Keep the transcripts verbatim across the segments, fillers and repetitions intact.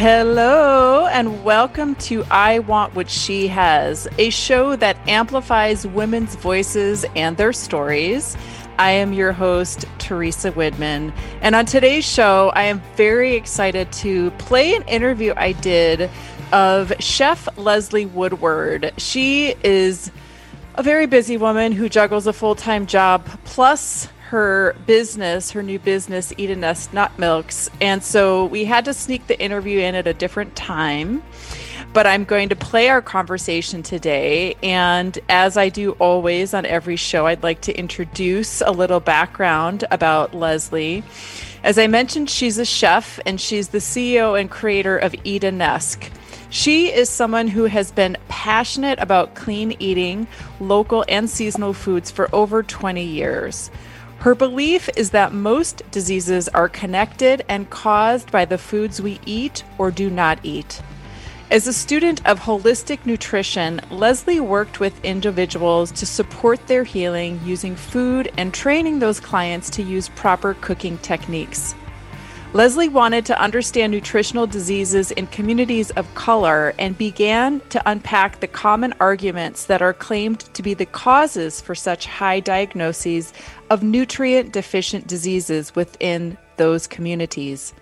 Hello, and welcome to I Want What She Has, a show that amplifies women's voices and their stories. I am your host, Teresa Widman, and on today's show, I am very excited to play an interview I did of Chef Leslie Woodward. She is a very busy woman who juggles a full-time job, plus her business, her new business, Eat a Nest Nut Milks. And so we had to sneak the interview in at a different time, but I'm going to play our conversation today. And as I do always on every show, I'd like to introduce a little background about Leslie. As I mentioned, she's a chef and she's the C E O and creator of Eat a Nest. She is someone who has been passionate about clean eating, local and seasonal foods for over twenty years. Her belief is that most diseases are connected and caused by the foods we eat or do not eat. As a student of holistic nutrition, Leslie worked with individuals to support their healing using food and training those clients to use proper cooking techniques. Leslie wanted to understand nutritional diseases in communities of color and began to unpack the common arguments that are claimed to be the causes for such high diagnoses of nutrient-deficient diseases within those communities.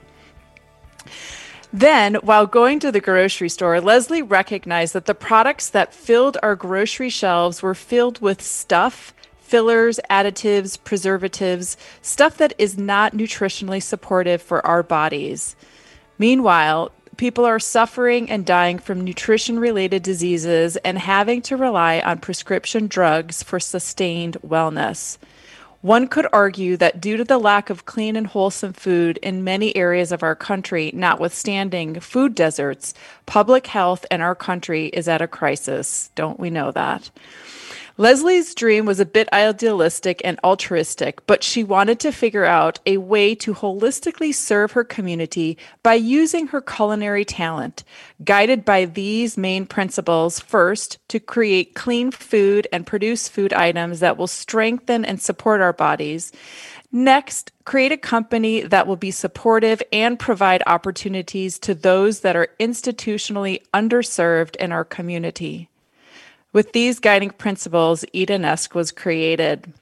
Then, while going to the grocery store, Leslie recognized that the products that filled our grocery shelves were filled with stuff, fillers, additives, preservatives, stuff that is not nutritionally supportive for our bodies. Meanwhile, people are suffering and dying from nutrition-related diseases and having to rely on prescription drugs for sustained wellness. One could argue that due to the lack of clean and wholesome food in many areas of our country, notwithstanding food deserts, public health in our country is at a crisis. Don't we know that? Leslie's dream was a bit idealistic and altruistic, but she wanted to figure out a way to holistically serve her community by using her culinary talent, guided by these main principles. First, to create clean food and produce food items that will strengthen and support our bodies. Next, create a company that will be supportive and provide opportunities to those that are institutionally underserved in our community. With these guiding principles, Eat a Nest was created.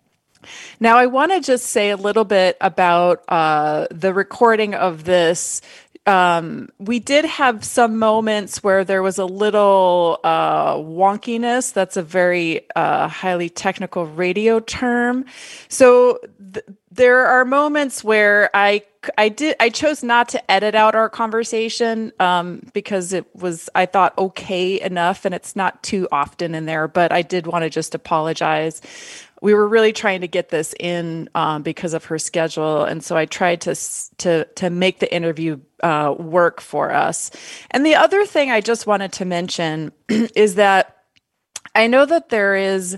Now, I want to just say a little bit about uh, the recording of this. Um, we did have some moments where there was a little uh, wonkiness. That's a very uh, highly technical radio term. So th- there are moments where I I did I chose not to edit out our conversation um, because it was, I thought, okay enough, and it's not too often in there. But I did want to just apologize. We were really trying to get this in um, because of her schedule, and so I tried to to to make the interview uh, work for us. And the other thing I just wanted to mention is that I know that there is,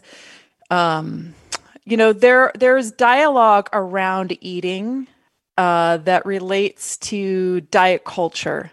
um, you know, there there's dialogue around eating uh, that relates to diet culture,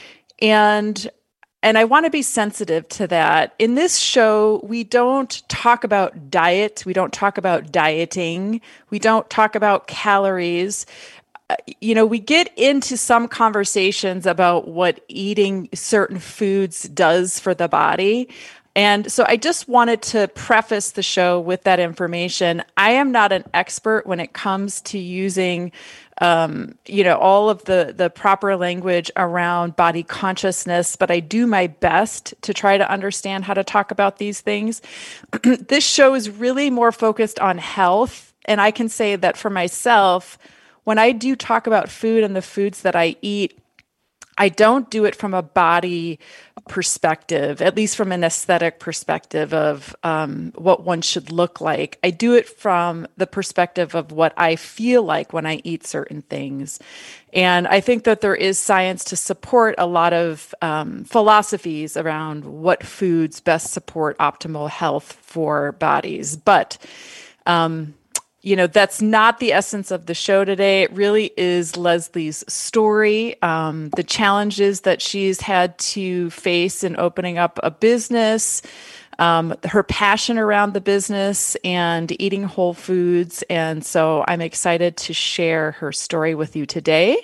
and. And I want to be sensitive to that. In this show, we don't talk about diet. We don't talk about dieting. We don't talk about calories. Uh, you know, we get into some conversations about what eating certain foods does for the body. And so I just wanted to preface the show with that information. I am not an expert when it comes to using Um, you know, all of the, the proper language around body consciousness, but I do my best to try to understand how to talk about these things. This show is really more focused on health. And I can say that for myself, when I do talk about food and the foods that I eat, I don't do it from a body perspective, at least from an aesthetic perspective of um, what one should look like. I do it from the perspective of what I feel like when I eat certain things. And I think that there is science to support a lot of um, philosophies around what foods best support optimal health for bodies. But um, You know, that's not the essence of the show today. It really is Leslie's story, um, the challenges that she's had to face in opening up a business, um, her passion around the business and eating whole foods. And so I'm excited to share her story with you today.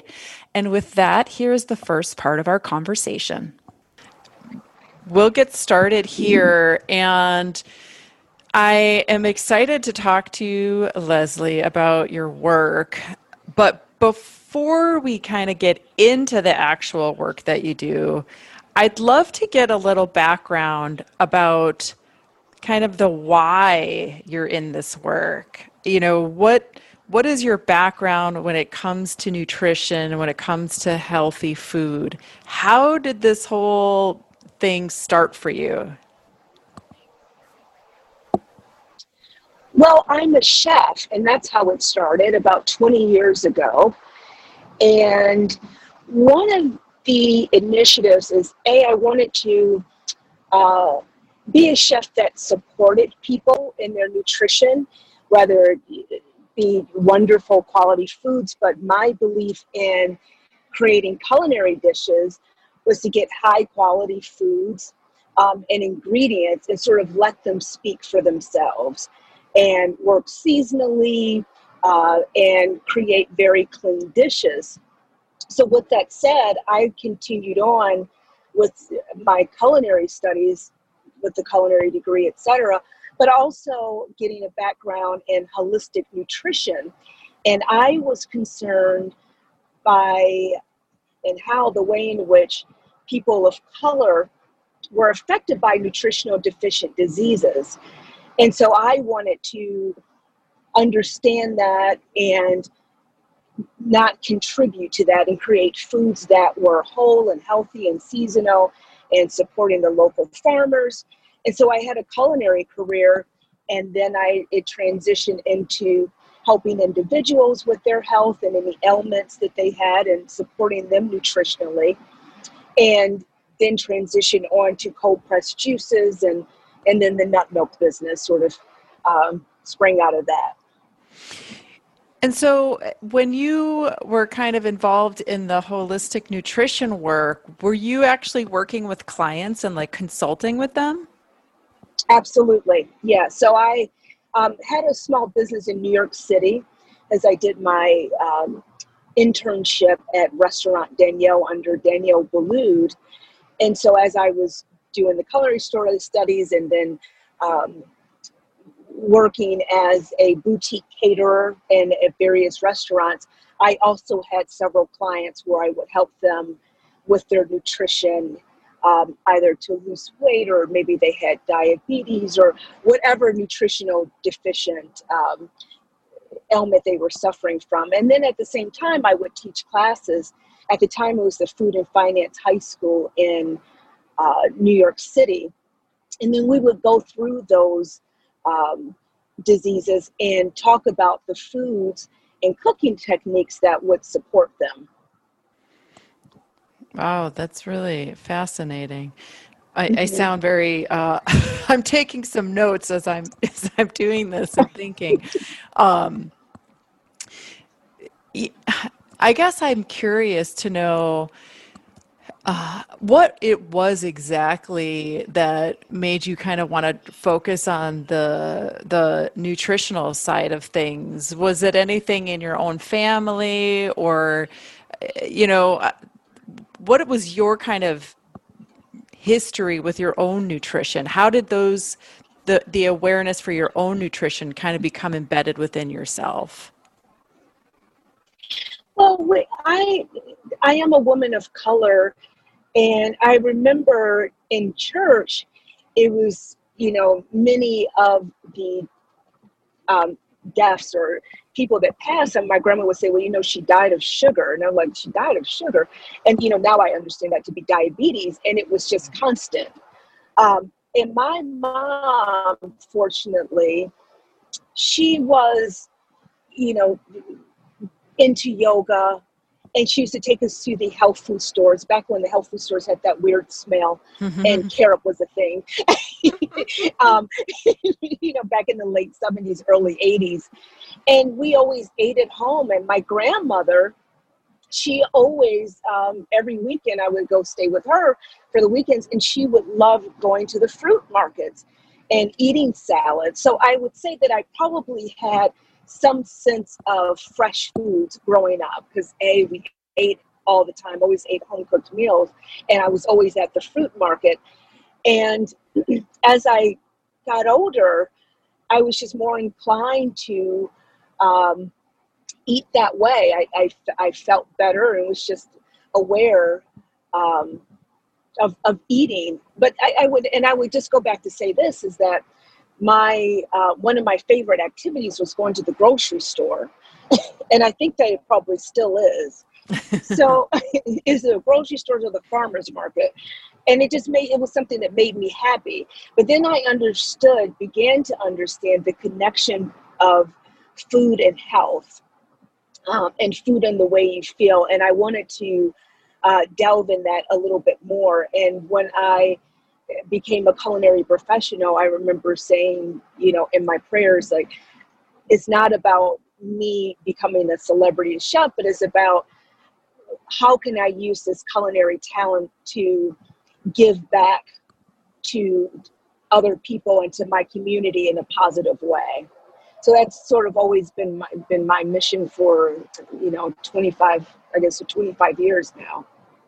And with that, here's the first part of our conversation. We'll get started here, and I am excited to talk to you, Leslie, about your work. But before we kind of get into the actual work that you do, I'd love to get a little background about kind of the why you're in this work. You know, what what is your background when it comes to nutrition, when it comes to healthy food? How did this whole thing start for you? Well, I'm a chef, and that's how it started about twenty years ago. And one of the initiatives is, A, I wanted to uh, be a chef that supported people in their nutrition, whether it be wonderful quality foods, but my belief in creating culinary dishes was to get high quality foods um, and ingredients and sort of let them speak for themselves and work seasonally uh, and create very clean dishes. So with that said, I continued on with my culinary studies, with the culinary degree, et cetera, but also getting a background in holistic nutrition. And I was concerned by and how the way in which people of color were affected by nutritional deficient diseases. And so I wanted to understand that and not contribute to that and create foods that were whole and healthy and seasonal and supporting the local farmers. And so I had a culinary career, and then I it transitioned into helping individuals with their health and any ailments that they had and supporting them nutritionally, and then transitioned on to cold pressed juices, and and then the nut milk business sort of um, sprang out of that. And so when you were kind of involved in the holistic nutrition work, were you actually working with clients and like consulting with them? Absolutely. Yeah. So I um, had a small business in New York City as I did my um, internship at Restaurant Daniel under Daniel Boulud. And so as I was doing the culinary story studies and then um, working as a boutique caterer in at various restaurants, I also had several clients where I would help them with their nutrition, um, either to lose weight or maybe they had diabetes or whatever nutritional deficient um, ailment they were suffering from. And then at the same time, I would teach classes. At the time, it was the Food and Finance High School in uh, New York City. And then we would go through those um, diseases and talk about the foods and cooking techniques that would support them. Wow, that's really fascinating. I, I Mm-hmm. sound very, uh, I'm taking some notes as I'm as I'm doing this and thinking. Um, y- I guess I'm curious to know uh, what it was exactly that made you kind of want to focus on the the nutritional side of things. Was it anything in your own family, or, uh, you know, uh, what was your kind of history with your own nutrition? How did those the the awareness for your own nutrition kind of become embedded within yourself? Well, we- I I am a woman of color, and I remember in church, it was you know many of the um, deaths or people that passed, and my grandma would say, well, you know, she died of sugar. And I'm like, she died of sugar. And, you know, now I understand that to be diabetes. And it was just constant. Um, and my mom, fortunately, she was, you know, into yoga. And she used to take us to the health food stores back when the health food stores had that weird smell and carob was a thing. um, you know, back in the late seventies, early eighties. And we always ate at home. And my grandmother, she always, um, every weekend I would go stay with her for the weekends, and she would love going to the fruit markets and eating salad. So I would say that I probably had some sense of fresh foods growing up because A, we ate all the time, always ate home cooked meals. And I was always at the fruit market. And as I got older, I was just more inclined to um, eat that way. I, I, I felt better and was just aware um, of, of eating. But I, I would, and I would just go back to say this, is that my, uh, one of my favorite activities was going to the grocery store. And I think that it probably still is. So is it a grocery store or the farmer's market? And it just made, it was something that made me happy. But then I understood, began to understand the connection of food and health, um, and food and the way you feel. And I wanted to uh, delve in that a little bit more. And when I became a culinary professional, I remember saying, you know, in my prayers, like, it's not about me becoming a celebrity chef, but it's about how can I use this culinary talent to give back to other people and to my community in a positive way. So that's sort of always been my, been my mission for, you know, twenty-five, I guess, twenty-five years now.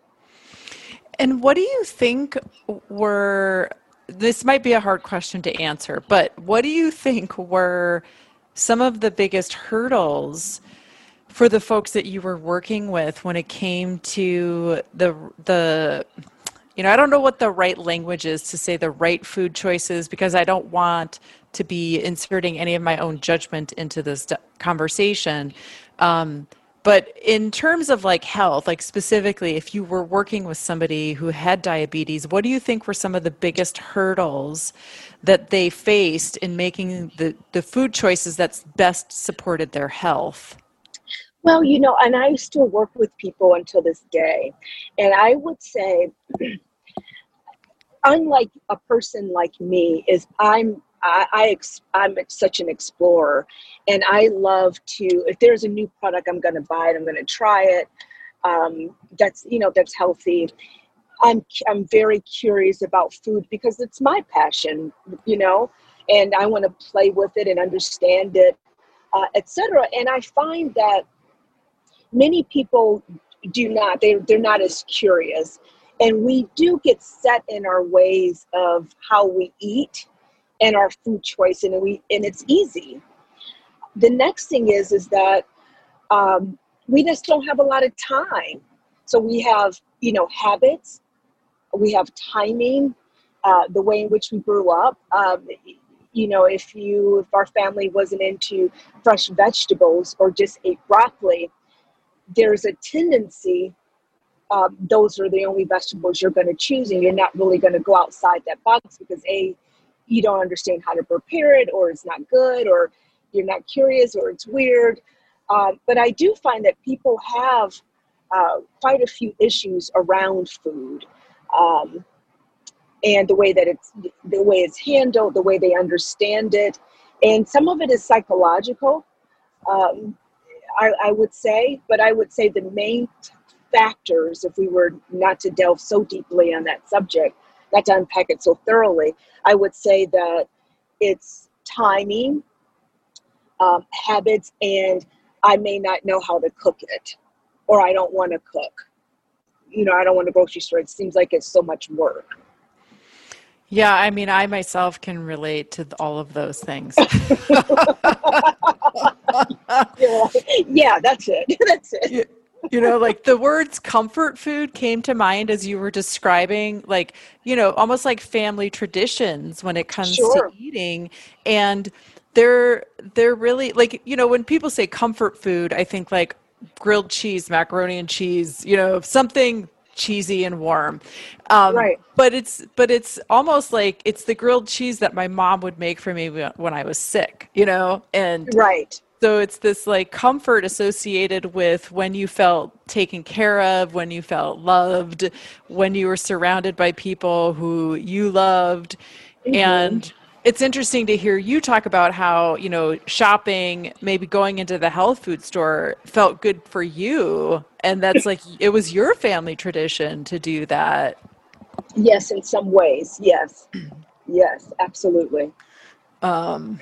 And what do you think were, this might be a hard question to answer, but what do you think were some of the biggest hurdles for the folks that you were working with when it came to the, the, you know, I don't know what the right language is to say the right food choices, because I don't want to be inserting any of my own judgment into this conversation. Um, but in terms of like health, like specifically, if you were working with somebody who had diabetes, what do you think were some of the biggest hurdles that they faced in making the, the food choices that's best supported their health? Well, you know, and I still work with people until this day. And I would say, unlike a person like me, is I'm I, I I'm such an explorer, and I love to, if there's a new product, I'm going to buy it. I'm going to try it. Um, that's, you know, that's healthy. I'm, I'm very curious about food because it's my passion, you know, and I want to play with it and understand it, uh, et cetera. And I find that many people do not, they, they're not as curious, and we do get set in our ways of how we eat and our food choice, and we and it's easy. The next thing is is that um, we just don't have a lot of time. So we have, you know, habits, we have timing, uh, the way in which we grew up. Um, you know, if you if our family wasn't into fresh vegetables or just ate broccoli, there's a tendency. Um, those are the only vegetables you're going to choose, and you're not really going to go outside that box because a you don't understand how to prepare it, or it's not good, or you're not curious, or it's weird. Um, but I do find that people have uh, quite a few issues around food, um, and the way that it's, the way it's handled, the way they understand it. And some of it is psychological, um, I, I would say, but I would say the main factors, if we were not to delve so deeply on that subject, not to unpack it so thoroughly, I would say that it's timing, um, habits, and I may not know how to cook it, or I don't want to cook. You know, I don't want to grocery store. It seems like it's so much work. Yeah, I mean, I myself can relate to all of those things. You're like, yeah, that's it. That's it. Yeah. You know, like the words comfort food came to mind as you were describing, like, you know, almost like family traditions when it comes Sure. to eating. And they're, they're really like, you know, when people say comfort food, I think like grilled cheese, macaroni and cheese, you know, something cheesy and warm. Um, Right. But it's, but it's almost like it's the grilled cheese that my mom would make for me when I was sick, you know, and Right. so it's this like comfort associated with when you felt taken care of, when you felt loved, when you were surrounded by people who you loved. Mm-hmm. And it's interesting to hear you talk about how, you know, shopping, maybe going into the health food store felt good for you. And that's like, it was your family tradition to do that. Yes, in some ways. Yes. Yes, absolutely. Um,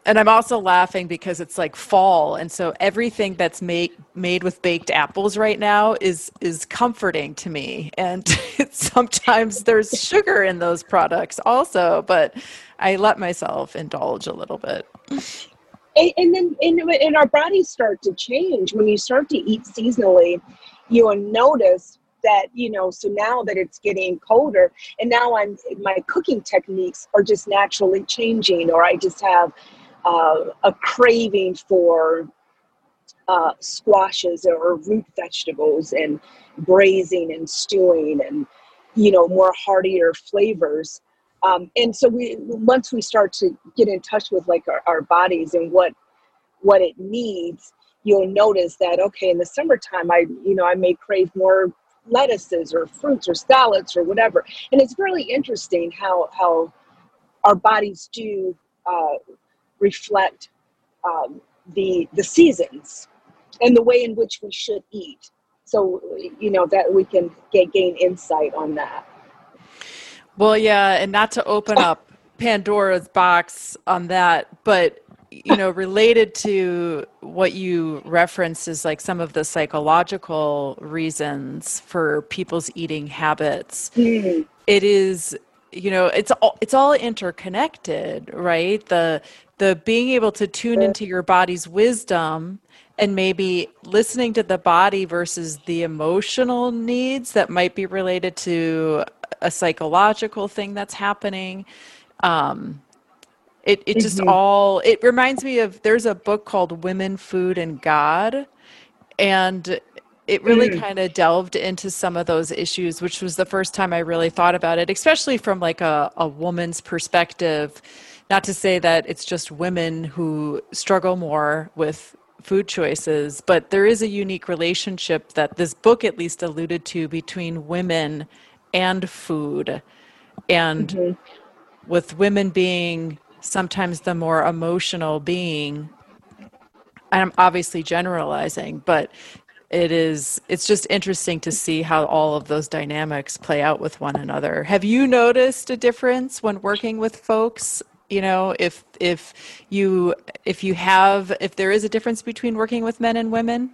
And I'm also laughing because it's like fall, and so everything that's made made with baked apples right now is is comforting to me. And sometimes there's sugar in those products also, but I let myself indulge a little bit. And, and then and, and our bodies start to change when you start to eat seasonally. You'll notice that, you know, so now that it's getting colder, and now I'm my cooking techniques are just naturally changing, or I just have uh, a craving for uh, squashes or root vegetables and braising and stewing and, you know, more heartier flavors. Um, and so we, once we start to get in touch with like our, our bodies and what, what it needs, you'll notice that, okay, in the summertime, I, you know, I may crave more lettuces or fruits or salads or whatever. And it's really interesting how, how our bodies do uh, reflect um, the, the seasons and the way in which we should eat. So, you know, that we can get, gain insight on that. Well, yeah, and not to open up Pandora's box on that, but you know, related to what you referenced is like some of the psychological reasons for people's eating habits. Mm. It is, you know, it's all it's all interconnected, right? The the being able to tune into your body's wisdom and maybe listening to the body versus the emotional needs that might be related to a psychological thing that's happening. Um, it it just Mm-hmm. all it reminds me of there's a book called Women, Food, and God, and it really Mm. kind of delved into some of those issues, which was the first time I really thought about it, especially from like a, a woman's perspective. Not to say that it's just women who struggle more with food choices, but there is a unique relationship that this book at least alluded to between women and food, and Mm-hmm. with women being sometimes the more emotional being. I'm obviously generalizing, but it is it's just interesting to see how all of those dynamics play out with one another. Have you noticed a difference when working with folks? You know, if if you if you have if there is a difference between working with men and women?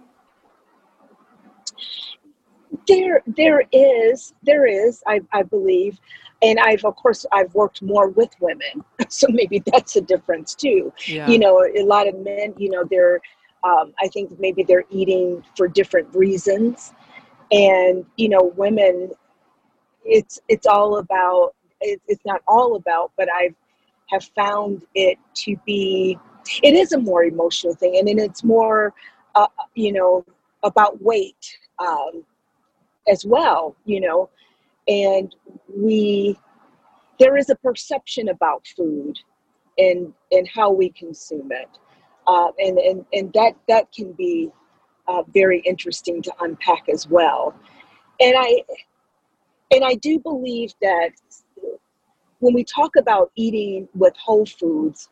There, there is, there is, I, I believe, and I've, of course, I've worked more with women, so maybe that's a difference too. You Yeah. know, a lot of men, you know, they're, um, I think maybe they're eating for different reasons, and you know, women, it's, it's all about, it, it's not all about, but I've have found it to be, it is a more emotional thing, and then it's more, uh, you know, about weight. Um, as well, you know, and we, there is a perception about food and, and how we consume it. Uh, and, and, and that, that can be uh, very interesting to unpack as well. And I, and I do believe that when we talk about eating with whole foods,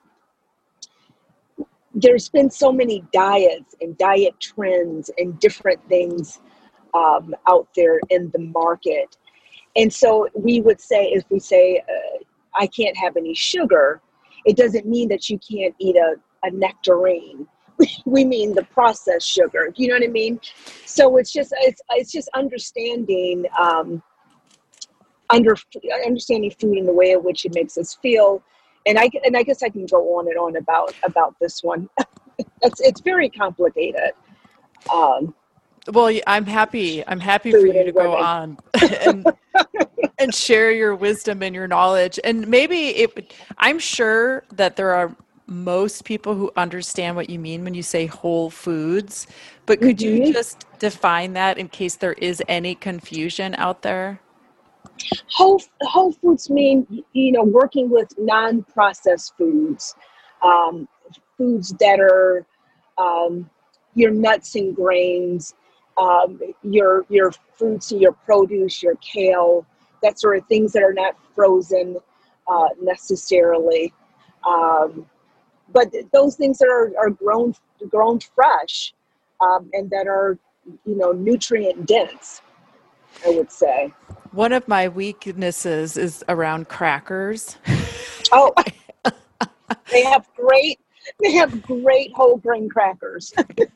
there's been so many diets and diet trends and different things Um, out there in the market. And so we would say, if we say, uh, I can't have any sugar, it doesn't mean that you can't eat a, a nectarine. We mean the processed sugar. You know what I mean? So it's just, it's, it's just understanding, um, under, understanding food and the way in which it makes us feel. And I, and I guess I can go on and on about, about this one. it's, it's very complicated. Um, Well, I'm happy. I'm happy for food you to and go women. on and and share your wisdom and your knowledge. And maybe it I'm sure that there are most people who understand what you mean when you say whole foods, but could you Mm-hmm. just define that in case there is any confusion out there? Whole, whole foods mean, you know, working with non-processed foods, um, foods that are um, your nuts and grains, um, your your fruits and your produce, your kale, that sort of things that are not frozen uh, necessarily, um, but those things that are, are grown grown fresh um, and that are, you know, nutrient dense, I would say. One of my weaknesses is around crackers. Oh, they have great They have great whole grain crackers.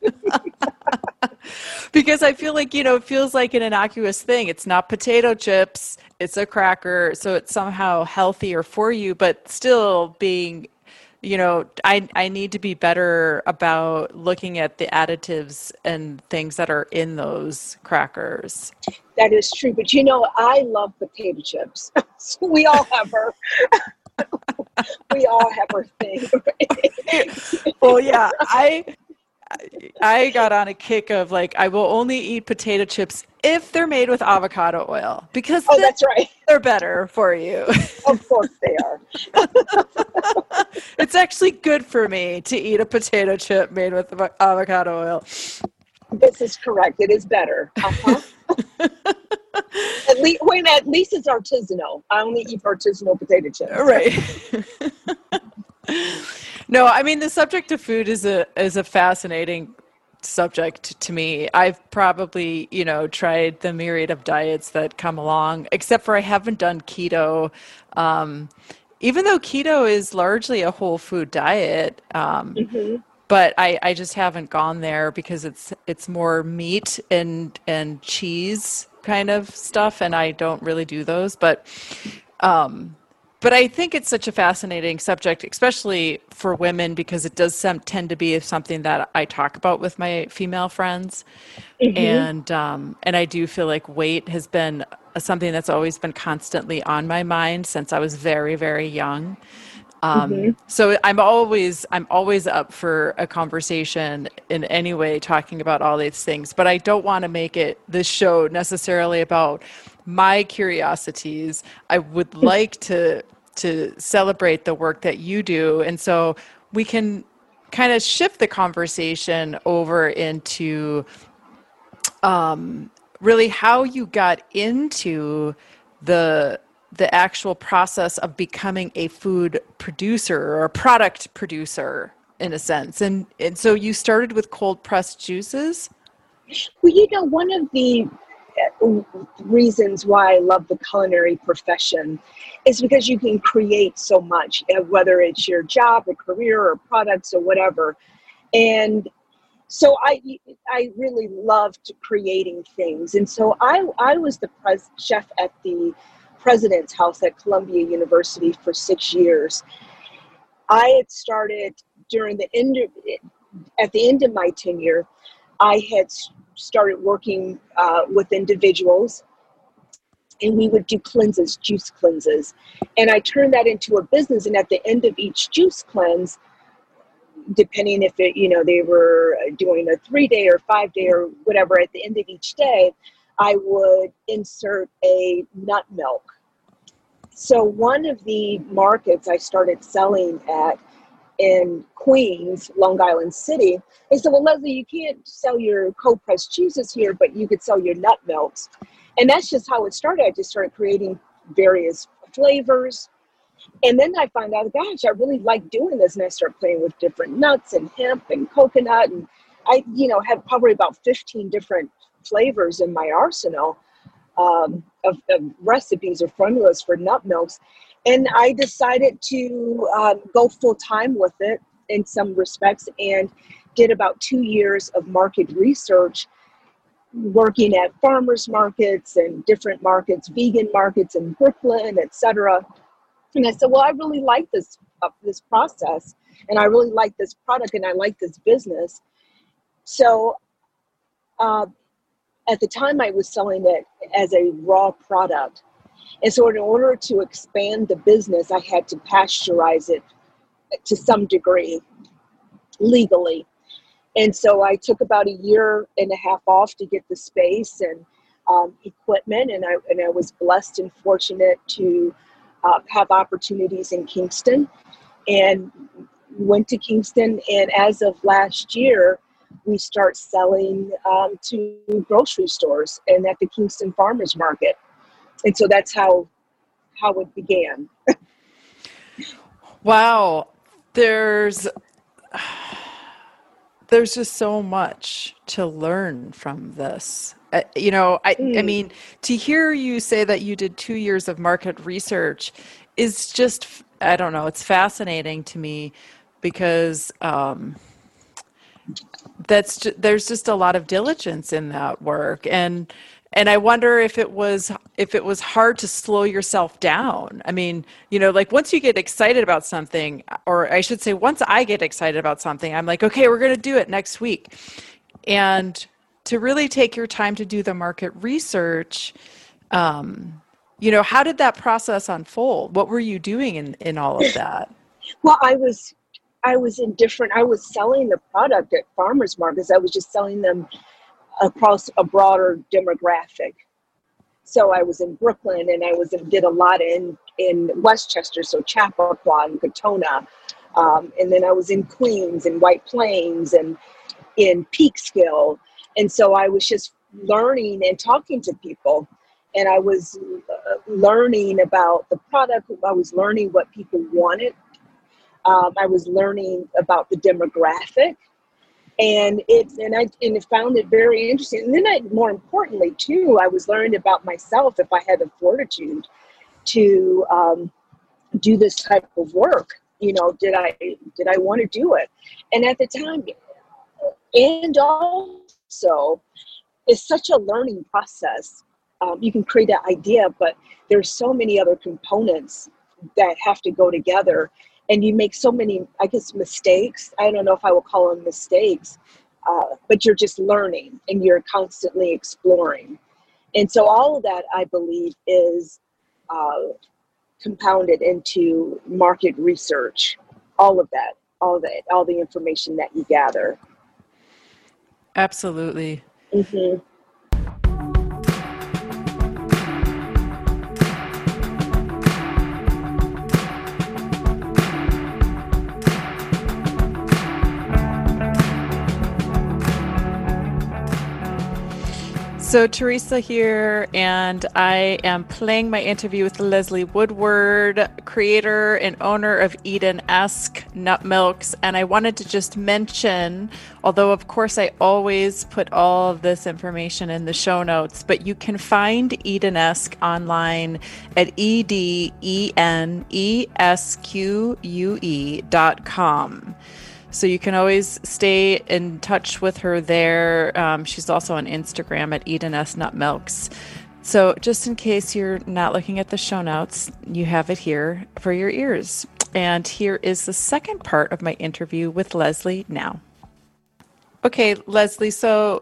Because I feel like, you know, it feels like an innocuous thing. It's not potato chips, it's a cracker. So it's somehow healthier for you, but still being, you know, I, I need to be better about looking at the additives and things that are in those crackers. That is true. But you know, I love potato chips. So we all have our we all have our thing. Well, yeah, I I got on a kick of like, I will only eat potato chips if they're made with avocado oil because Oh, that's right. they're better for you. Of course they are. It's actually good for me to eat a potato chip made with avo- avocado oil. This is correct. It is better. Uh-huh. At least, wait, at least it's artisanal. I only eat artisanal potato chips. Right. No, I mean the subject of food is a is a fascinating subject to me. I've probably, you know, tried the myriad of diets that come along, except for I haven't done keto. Um, even though keto is largely a whole food diet, um, Mm-hmm. but I, I just haven't gone there because it's it's more meat and and cheese kind of stuff, and I don't really do those. But um, but I think it's such a fascinating subject, especially for women, because it does sem- tend to be something that I talk about with my female friends, Mm-hmm. and um, and I do feel like weight has been something that's always been constantly on my mind since I was very, very young. Mm-hmm. Um, so I'm always I'm always up for a conversation in any way talking about all these things, but I don't want to make it this show necessarily about my curiosities. I would like to to celebrate the work that you do, and so we can kind of shift the conversation over into really how you got into the the actual process of becoming a food producer or a product producer in a sense. And and so you started with cold pressed juices? Well, you know, one of the uh, reasons why I love the culinary profession is because you can create so much, uh, whether it's your job or career or products or whatever. And so I I really loved creating things. And so I, I was the pres- chef at the president's house at Columbia University for six years. I had started during the end of, at the end of my tenure, I had started working uh, with individuals, and we would do cleanses, juice cleanses. And I turned that into a business. And at the end of each juice cleanse, depending if it, you know, they were doing a three day or five day or whatever, at the end of each day, I would insert a nut milk. So one of the markets I started selling at in Queens, Long Island City, they said, well, Leslie, you can't sell your cold pressed juices here, but you could sell your nut milks. And that's just how it started. I just started creating various flavors. And then I found out, gosh, I really like doing this. And I started playing with different nuts and hemp and coconut. And I, you know, had probably about fifteen different flavors in my arsenal um, of, of recipes or formulas for nut milks. And I decided to um, go full time with it in some respects, and did about two years of market research, working at farmers markets and different markets, vegan markets in Brooklyn, et cetera. And I said, well, I really like this uh, this process, and I really like this product, and I like this business. So uh, at the time, I was selling it as a raw product. And so in order to expand the business, I had to pasteurize it to some degree legally. And so I took about a year and a half off to get the space and um, equipment. And I, and I was blessed and fortunate to uh, have opportunities in Kingston, and went to Kingston. And as of last year, we start selling um, to grocery stores and at the Kingston Farmers Market. And so that's how how it began. Wow. There's there's just so much to learn from this. Uh, you know, I I Mm. mean, to hear you say that you did two years of market research is just, I don't know, it's fascinating to me because um, that's ju- there's just a lot of diligence in that work. And and I wonder if it was if it was hard to slow yourself down. I mean, you know, like once you get excited about something, or I should say once I get excited about something, I'm like, okay, we're going to do it next week. And to really take your time to do the market research, um, you know, how did that process unfold? What were you doing in, in all of that? Well, I was I was in different, I was selling the product at farmers markets. I was just selling them across a broader demographic. So I was in Brooklyn, and I was did a lot in, in Westchester, so Chappaqua and Katona. Um, and then I was in Queens and White Plains and in Peekskill. And so I was just learning and talking to people. And I was uh, learning about the product. I was learning what people wanted. Um, I was learning about the demographic. And it and I and I found it very interesting. And then I, more importantly too, I was learning about myself, if I had the fortitude to um, do this type of work. You know, did I did I want to do it? And at the time, and also, it's such a learning process. Um, you can create an idea, but there's so many other components that have to go together. And you make so many, I guess, mistakes. I don't know if I will call them mistakes, uh, but you're just learning and you're constantly exploring. And so all of that, I believe, is uh, compounded into market research. All of that, all of that, all the information that you gather. Absolutely. Mm-hmm. So Teresa here, and I am playing my interview with Leslie Woodward, creator and owner of Eden-esque Nut Milks. And I wanted to just mention, although of course I always put all of this information in the show notes, but you can find Eden-esque online at E D E N E S Q U E dot com. So you can always stay in touch with her there. Um, she's also on Instagram at Eden-esque Nut Milks. So just in case you're not looking at the show notes, you have it here for your ears. And here is the second part of my interview with Leslie now. Okay, Leslie, so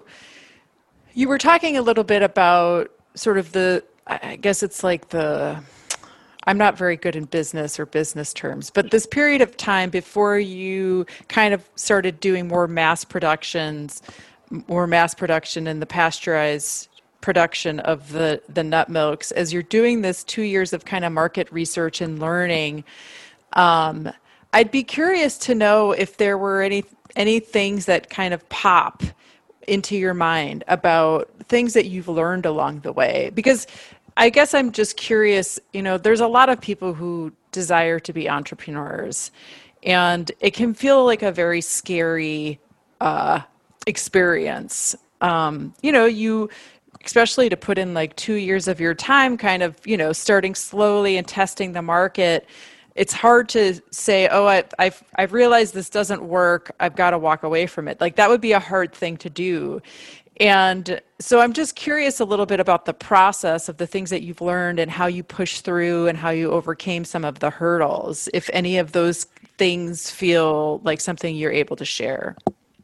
you were talking a little bit about sort of the, I guess it's like the, I'm not very good in business or business terms, but this period of time before you kind of started doing more mass productions, more mass production in the pasteurized production of the, the nut milks, as you're doing this two years of kind of market research and learning, um, I'd be curious to know if there were any any things that kind of pop into your mind about things that you've learned along the way, because I guess I'm just curious, you know, there's a lot of people who desire to be entrepreneurs, and it can feel like a very scary uh, experience. Um, you know, you, especially to put in like two years of your time, kind of, you know, starting slowly and testing the market. It's hard to say, oh, I, I've, I've realized this doesn't work. I've got to walk away from it. Like that would be a hard thing to do. And so I'm just curious a little bit about the process of the things that you've learned and how you pushed through and how you overcame some of the hurdles, if any of those things feel like something you're able to share.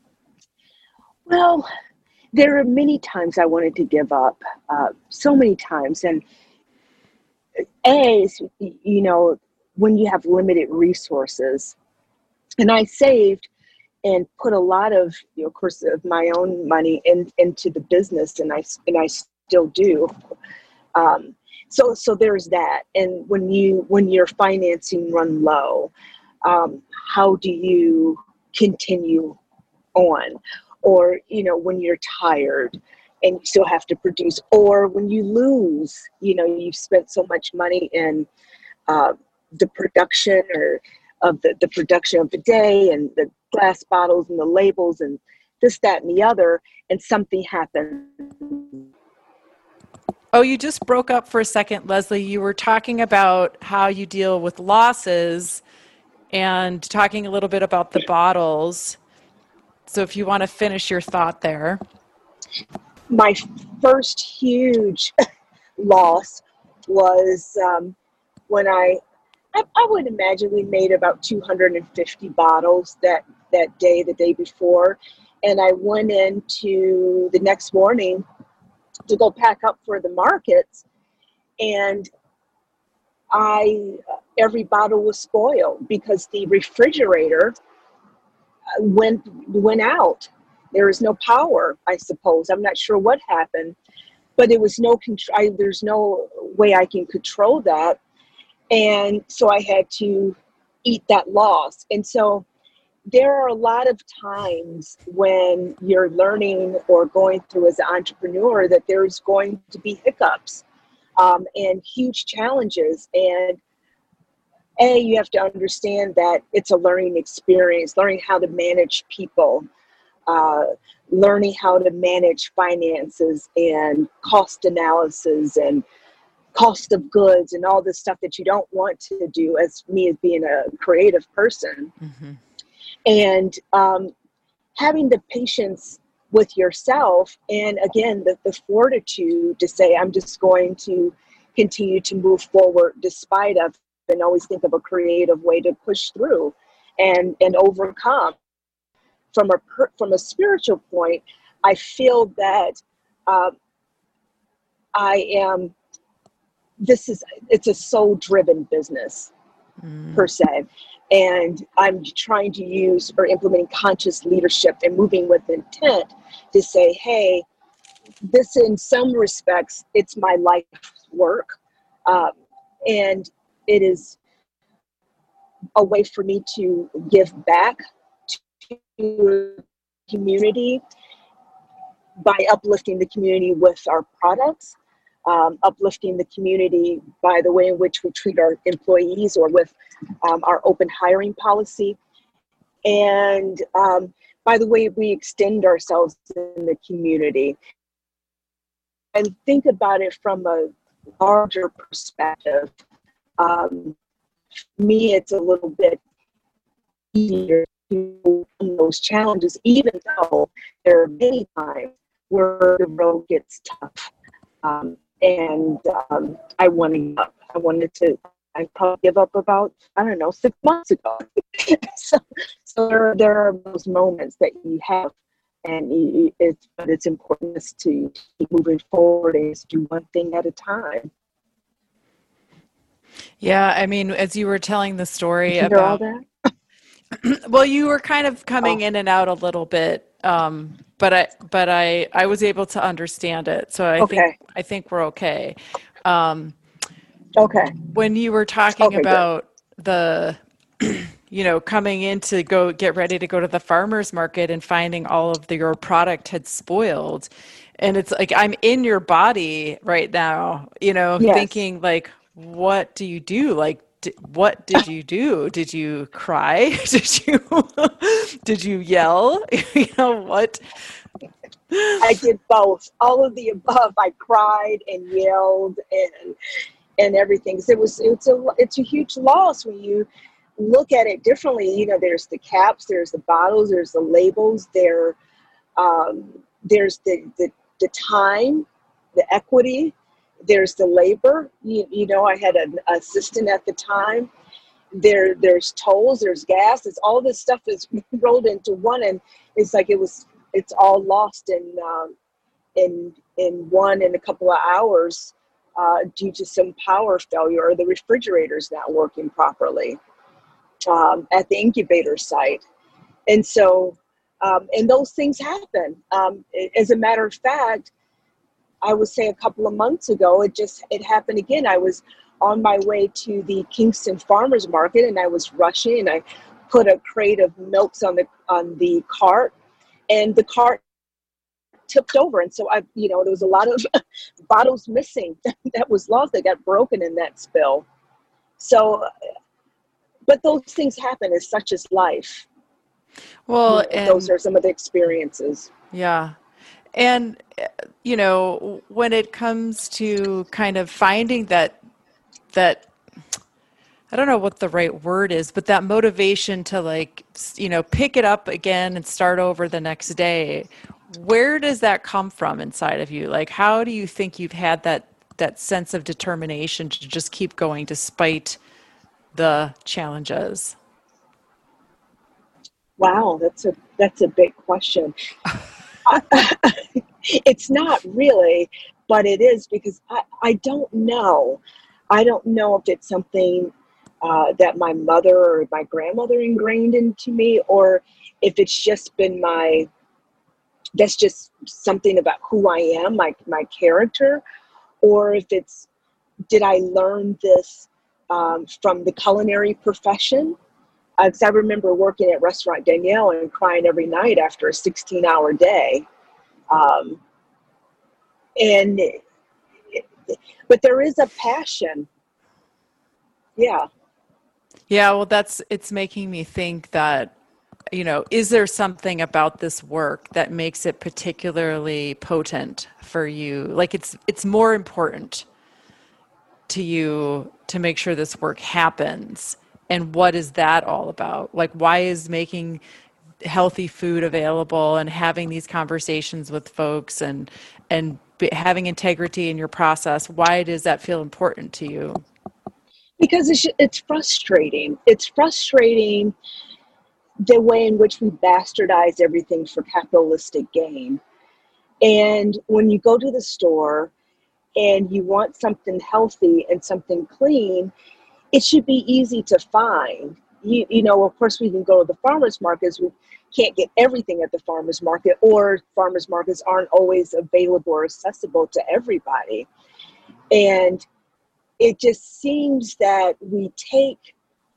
Well, there are many times I wanted to give up, uh, so many times. And A, is, you know, when you have limited resources, and I saved and put a lot of, you know, of course, of my own money in, into the business, and I and I still do. Um, so so there's that. And when you when your financing run low, um, how do you continue on? Or you know, when you're tired and you still have to produce, or when you lose, you know, you've spent so much money in uh, the production or of the, the production of the day and the glass bottles and the labels and this, that, and the other, and something happened. Oh, you just broke up for a second, Leslie. You were talking about how you deal with losses and talking a little bit about the bottles. So if you want to finish your thought there. My first huge loss was um, when I, I, I would imagine we made about two hundred fifty bottles that, that day, the day before. And I went into the next morning to go pack up for the markets. And I, every bottle was spoiled because the refrigerator went, went out. There was no power, I suppose. I'm not sure what happened, but there was no control. There's no way I can control that. And so I had to eat that loss. And so there are a lot of times when you're learning or going through as an entrepreneur that there's going to be hiccups um, and huge challenges. And A, you have to understand that it's a learning experience, learning how to manage people, uh, learning how to manage finances and cost analysis and cost of goods and all this stuff that you don't want to do as me as being a creative person. Mm-hmm. And um, having the patience with yourself and again, the, the fortitude to say, I'm just going to continue to move forward despite of and always think of a creative way to push through and, and overcome. From a per, from a spiritual point, I feel that uh, I am, this is, it's a soul-driven business mm. per se. And I'm trying to use or implementing conscious leadership and moving with intent to say, hey, this in some respects, it's my life work. Um, and it is a way for me to give back to the community by uplifting the community with our products, um, uplifting the community by the way in which we treat our employees or with um, our open hiring policy, and um, by the way we extend ourselves in the community. And think about it from a larger perspective. Um, for me, it's a little bit easier to those challenges, even though there are many times where the road gets tough. Um, and um, I want to give up. I wanted to, I probably give up about, I don't know, six months ago. so so there, there are those moments that you have, and you, it's, but it's important to keep moving forward and just do one thing at a time. Yeah, I mean, as you were telling the story Did you about hear all that? well, you were kind of coming oh. in and out a little bit, um, but I but I I was able to understand it, so I Okay. think I think we're okay. Um, okay. When you were talking okay, about good. the, you know, coming in to go get ready to go to the farmer's market and finding all of the, your product had spoiled, and it's like I'm in your body right now, you know, yes. thinking like, what do you do? Like, d- what did you do? Did you cry? Did you did you yell? You know what? I did both, all of the above. I cried and yelled and and everything. So it was it's a it's a huge loss when you look at it differently. You know, there's the caps, there's the bottles, there's the labels, there um, there's the, the the time, the equity, there's the labor. You, you know, I had an assistant at the time. There there's tolls, there's gas, it's all this stuff is rolled into one, and it's like it was it's all lost in um, in in one in a couple of hours uh, due to some power failure or the refrigerator's not working properly um, at the incubator site. And so, um, and those things happen. Um, as a matter of fact, I would say a couple of months ago, it just, it happened again. I was on my way to the Kingston Farmers Market and I was rushing and I put a crate of milks on the, on the cart, and the cart tipped over. And so I, you know, there was a lot of bottles missing that was lost. That got broken in that spill. So, but those things happen, as such as life. Well, you know, and those are some of the experiences. Yeah. And, you know, when it comes to kind of finding that, that I don't know what the right word is, but that motivation to like, s- you know, pick it up again and start over the next day. Where does that come from inside of you? Like, how do you think you've had that that sense of determination to just keep going despite the challenges? Wow, that's a that's a big question. It's not really, but it is because I, I don't know. I don't know if it's something uh, that my mother or my grandmother ingrained into me, or if it's just been my, that's just something about who I am, my, my character, or if it's, did I learn this um, from the culinary profession? Because I remember working at Restaurant Danielle and crying every night after a sixteen hour day. Um, and but there is a passion. Yeah. Yeah, well, that's it's making me think that, you know, is there something about this work that makes it particularly potent for you? Like it's it's more important to you to make sure this work happens. And what is that all about? Like why is making healthy food available and having these conversations with folks and and be, having integrity in your process, why does that feel important to you? Because it's, it's frustrating. It's frustrating the way in which we bastardize everything for capitalistic gain. And when you go to the store and you want something healthy and something clean, it should be easy to find. You, you know, of course, we can go to the farmers markets. We can't get everything at the farmers market, or farmers markets aren't always available or accessible to everybody. And it just seems that we take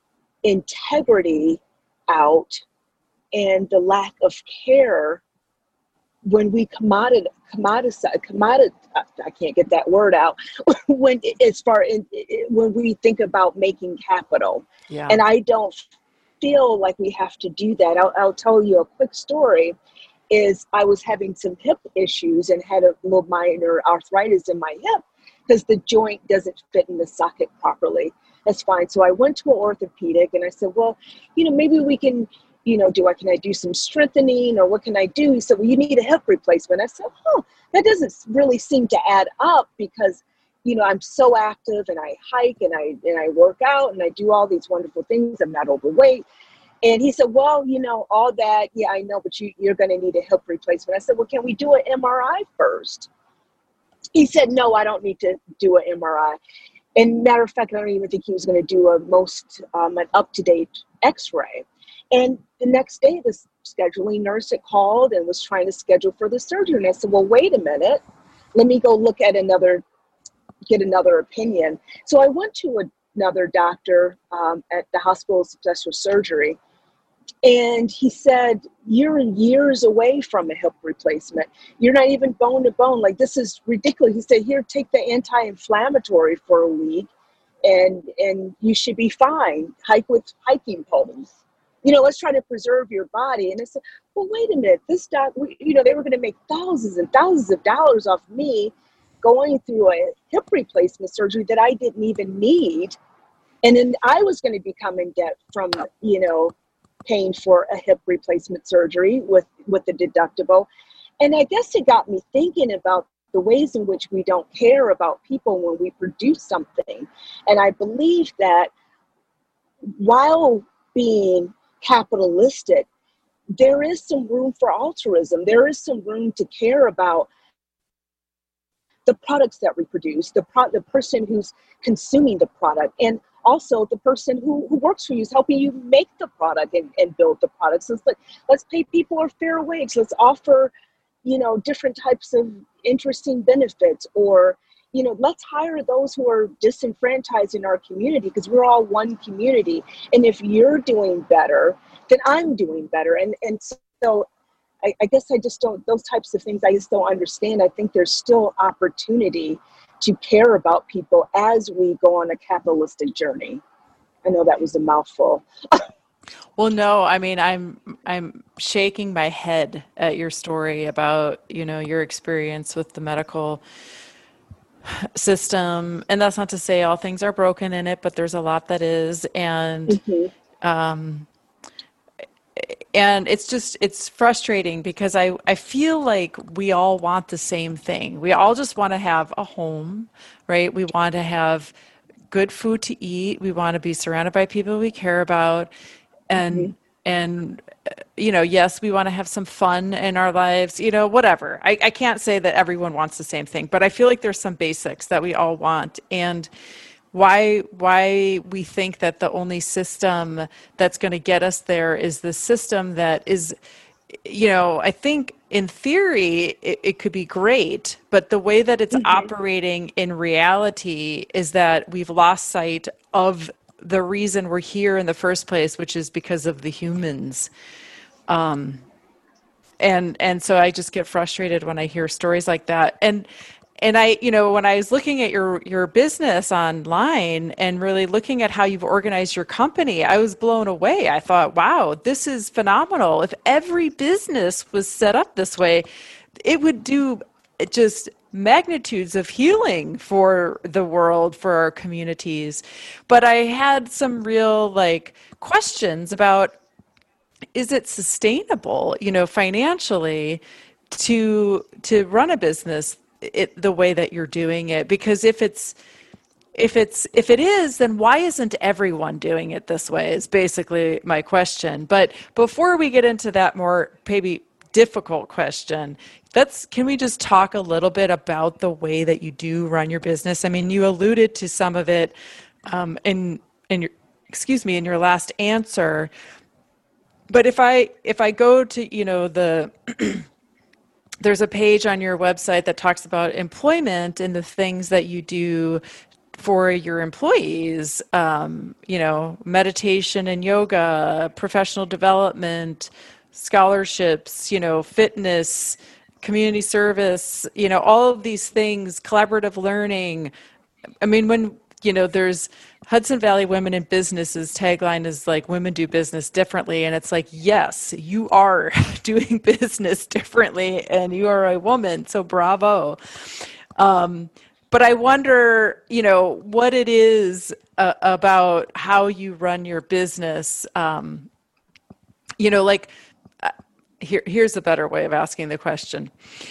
integrity out and the lack of care when we commodit commoditize commodit I can't get that word out when as far in when we think about making capital. Yeah. And I don't feel like we have to do that. I'll, I'll tell you a quick story. Is I was having some hip issues and had a little minor arthritis in my hip because the joint doesn't fit in the socket properly. That's fine. So I went to an orthopedic and I said, well, you know, maybe we can, you know, do I, can I do some strengthening or what can I do? He said, well, you need a hip replacement. I said, oh, that doesn't really seem to add up because, you know, I'm so active and I hike and I, and I work out and I do all these wonderful things. I'm not overweight. And he said, well, you know, all that, yeah, I know, but you, you're going to need a hip replacement. I said, well, can we do an M R I first? He said, no, I don't need to do an M R I. And matter of fact, I don't even think he was going to do a most um, an up-to-date X-ray. And the next day, the scheduling nurse had called and was trying to schedule for the surgery. And I said, well, wait a minute, let me go look at another, get another opinion. So I went to a, another doctor um, at the Hospital of Special Surgery. And he said, you're years away from a hip replacement. You're not even bone to bone. Like, this is ridiculous. He said, here, take the anti-inflammatory for a week and and you should be fine. Hike with hiking poles. You know, let's try to preserve your body. And I said, well, wait a minute. This doc, you know, they were going to make thousands and thousands of dollars off me going through a hip replacement surgery that I didn't even need. And then I was going to become in debt from, you know, paying for a hip replacement surgery with, with the deductible. And I guess it got me thinking about the ways in which we don't care about people when we produce something. And I believe that while being capitalistic, there is some room for altruism. There is some room to care about the products that we produce, the pro- the person who's consuming the product, and also the person who, who works for you is helping you make the product and, and build the product. So it's like, let's pay people a fair wage. Let's offer, you know, different types of interesting benefits, or, you know, let's hire those who are disenfranchised in our community because we're all one community. And if you're doing better, then I'm doing better. And, and so I, I guess I just don't, those types of things I just don't understand. I think there's still opportunity to care about people as we go on a capitalistic journey. I know that was a mouthful. Well, no, I mean, I'm I'm shaking my head at your story about, you know, your experience with the medical system. And that's not to say all things are broken in it, but there's a lot that is. And Mm-hmm. and it's just it's frustrating because I I feel like we all want the same thing. We all just want to have a home, right? We want to have good food to eat. We want to be surrounded by people we care about, Mm-hmm. and and you know, yes, we want to have some fun in our lives, you know, whatever. I, I can't say that everyone wants the same thing, but I feel like there's some basics that we all want. And why why we think that the only system that's going to get us there is the system that is, you know, I think in theory it, it could be great, but the way that it's Mm-hmm. operating in reality is that we've lost sight of the reason we're here in the first place, which is because of the humans. And and so I just get frustrated when I hear stories like that. And and I, you know, when I was looking at your your business online and really looking at how you've organized your company, I was blown away. I thought, wow, this is phenomenal. If every business was set up this way, it would do just magnitudes of healing for the world, for our communities. But I had some real like questions about, is it sustainable, you know, financially to to run a business it, the way that you're doing it? Because if it's if it's if it is, then why isn't everyone doing it this way is basically my question. But before we get into that more maybe difficult question, let's can we just talk a little bit about the way that you do run your business? I mean, you alluded to some of it um, in in your excuse me in your last answer, but if I if I go to, you know, the there's a page on your website that talks about employment and the things that you do for your employees, um, you know, meditation and yoga, professional development, scholarships, you know, fitness, community service, you know, all of these things, collaborative learning. I mean, when, you know, there's Hudson Valley Women in Business's tagline is like, women do business differently. And it's like, yes, you are doing business differently and you are a woman. So bravo. Um, but I wonder, you know, what it is uh, about how you run your business. Um, you know, like, uh, here, here's a better way of asking the question.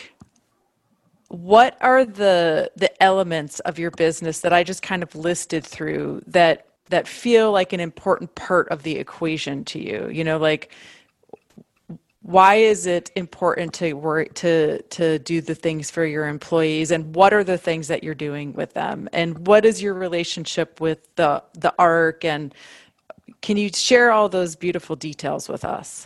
What are the the elements of your business that I just kind of listed through that that feel like an important part of the equation to you? You know, like, why is it important to work to to do the things for your employees, and what are the things that you're doing with them, and what is your relationship with the the ARC, and can you share all those beautiful details with us?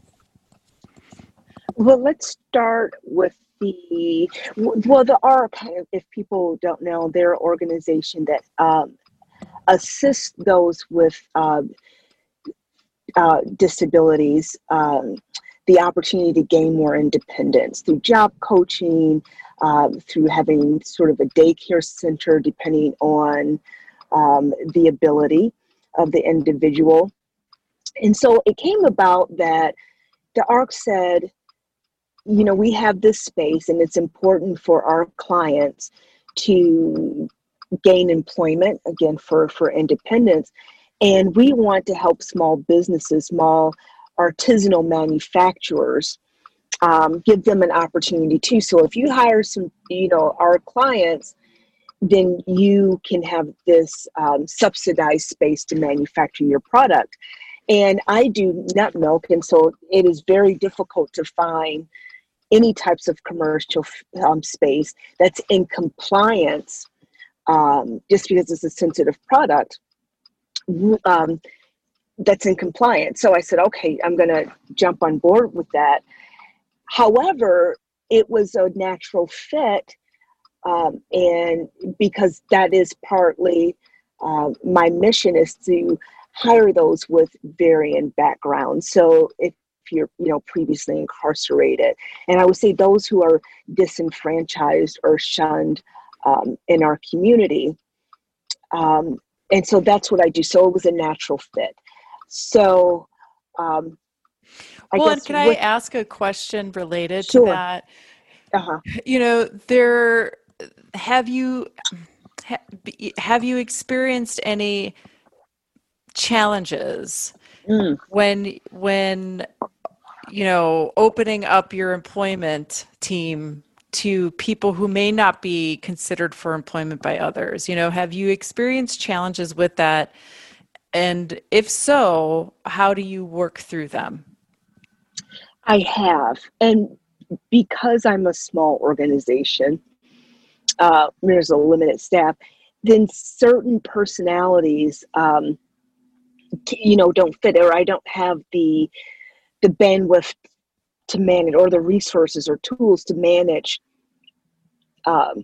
Well, let's start with the well, the ARC. If people don't know, they're an organization that um, assists those with uh, uh, disabilities um, the opportunity to gain more independence through job coaching, um, through having sort of a daycare center, depending on um, the ability of the individual. And so it came about that the ARC said, you know, we have this space and it's important for our clients to gain employment, again, for, for independence. And we want to help small businesses, small artisanal manufacturers, um, give them an opportunity too. So if you hire some, you know, our clients, then you can have this um, subsidized space to manufacture your product. And I do nut milk, and so it is very difficult to find any types of commercial um, space that's in compliance, um, just because it's a sensitive product, um, that's in compliance. So I said, okay, I'm going to jump on board with that. However, it was a natural fit, um, and because that is partly uh, my mission is to hire those with varying backgrounds. So if you're, you know, previously incarcerated, and I would say those who are disenfranchised or shunned um, in our community. Um, and so that's what I do. So it was a natural fit. So um, I Well, and guess can I with, ask a question related to sure. that? Uh-huh. You know, there. have you ha- be- have you experienced any challenges Mm. when when you know opening up your employment team to people who may not be considered for employment by others? You know, have you experienced challenges with that? And if so, how do you work through them? I have. And because I'm a small organization, uh, there's a limited staff, then certain personalities, um, you know, don't fit, or I don't have the the bandwidth to manage, or the resources or tools to manage um,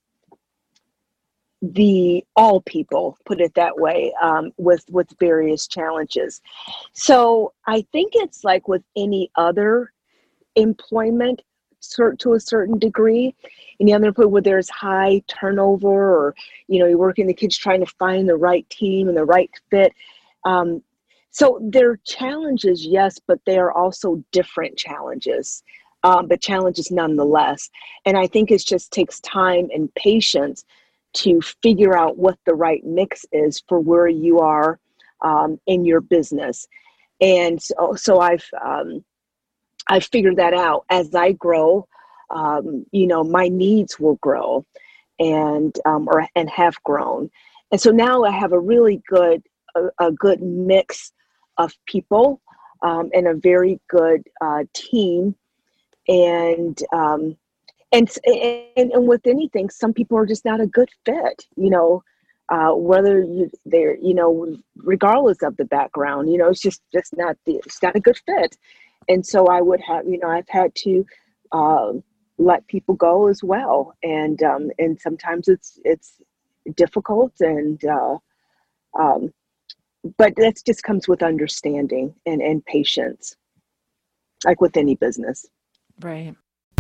the all people, put it that way, um, with with various challenges. So I think it's like with any other employment, cert- to a certain degree. Any other employment where there's high turnover, or you know, you're working the kids trying to find the right team and the right fit. Um, so there are challenges, yes, but they are also different challenges, um, but challenges nonetheless. And I think it just takes time and patience to figure out what the right mix is for where you are um, in your business. And so, so I've um, I've figured that out as I grow. Um, you know, my needs will grow, and um, or and have grown, and so now I have a really good a, a good mix of people, um, and a very good uh, team, and um, and, and and with anything, some people are just not a good fit. You know, uh, whether you they're you know regardless of the background, you know, it's just just not the it's not a good fit. And so I would have, you know, I've had to uh, let people go as well, and um, and sometimes it's it's difficult, and uh, um, but that just comes with understanding and and patience, like with any business. Right.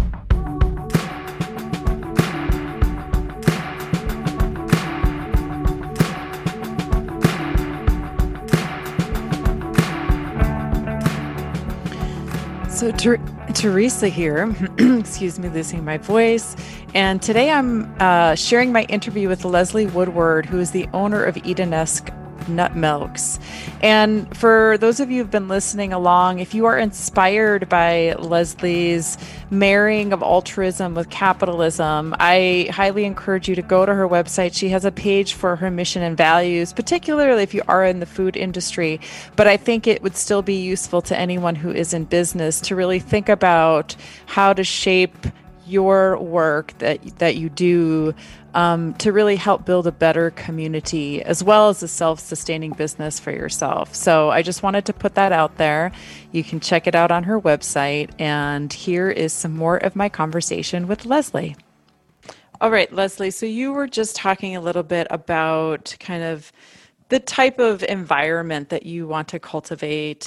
So Ter- Teresa here, excuse me, losing my voice. And today I'm uh, sharing my interview with Leslie Woodward, who is the owner of Edenesque Nut Milks. And for those of you who've been listening along, if you are inspired by Leslie's marrying of altruism with capitalism, I highly encourage you to go to her website. She has a page for her mission and values, particularly if you are in the food industry. But I think it would still be useful to anyone who is in business to really think about how to shape your work that that you do um, to really help build a better community as well as a self-sustaining business for yourself. So I just wanted to put that out there. You can check it out on her website. And here is some more of my conversation with Leslie. All right, Leslie, so you were just talking a little bit about kind of the type of environment that you want to cultivate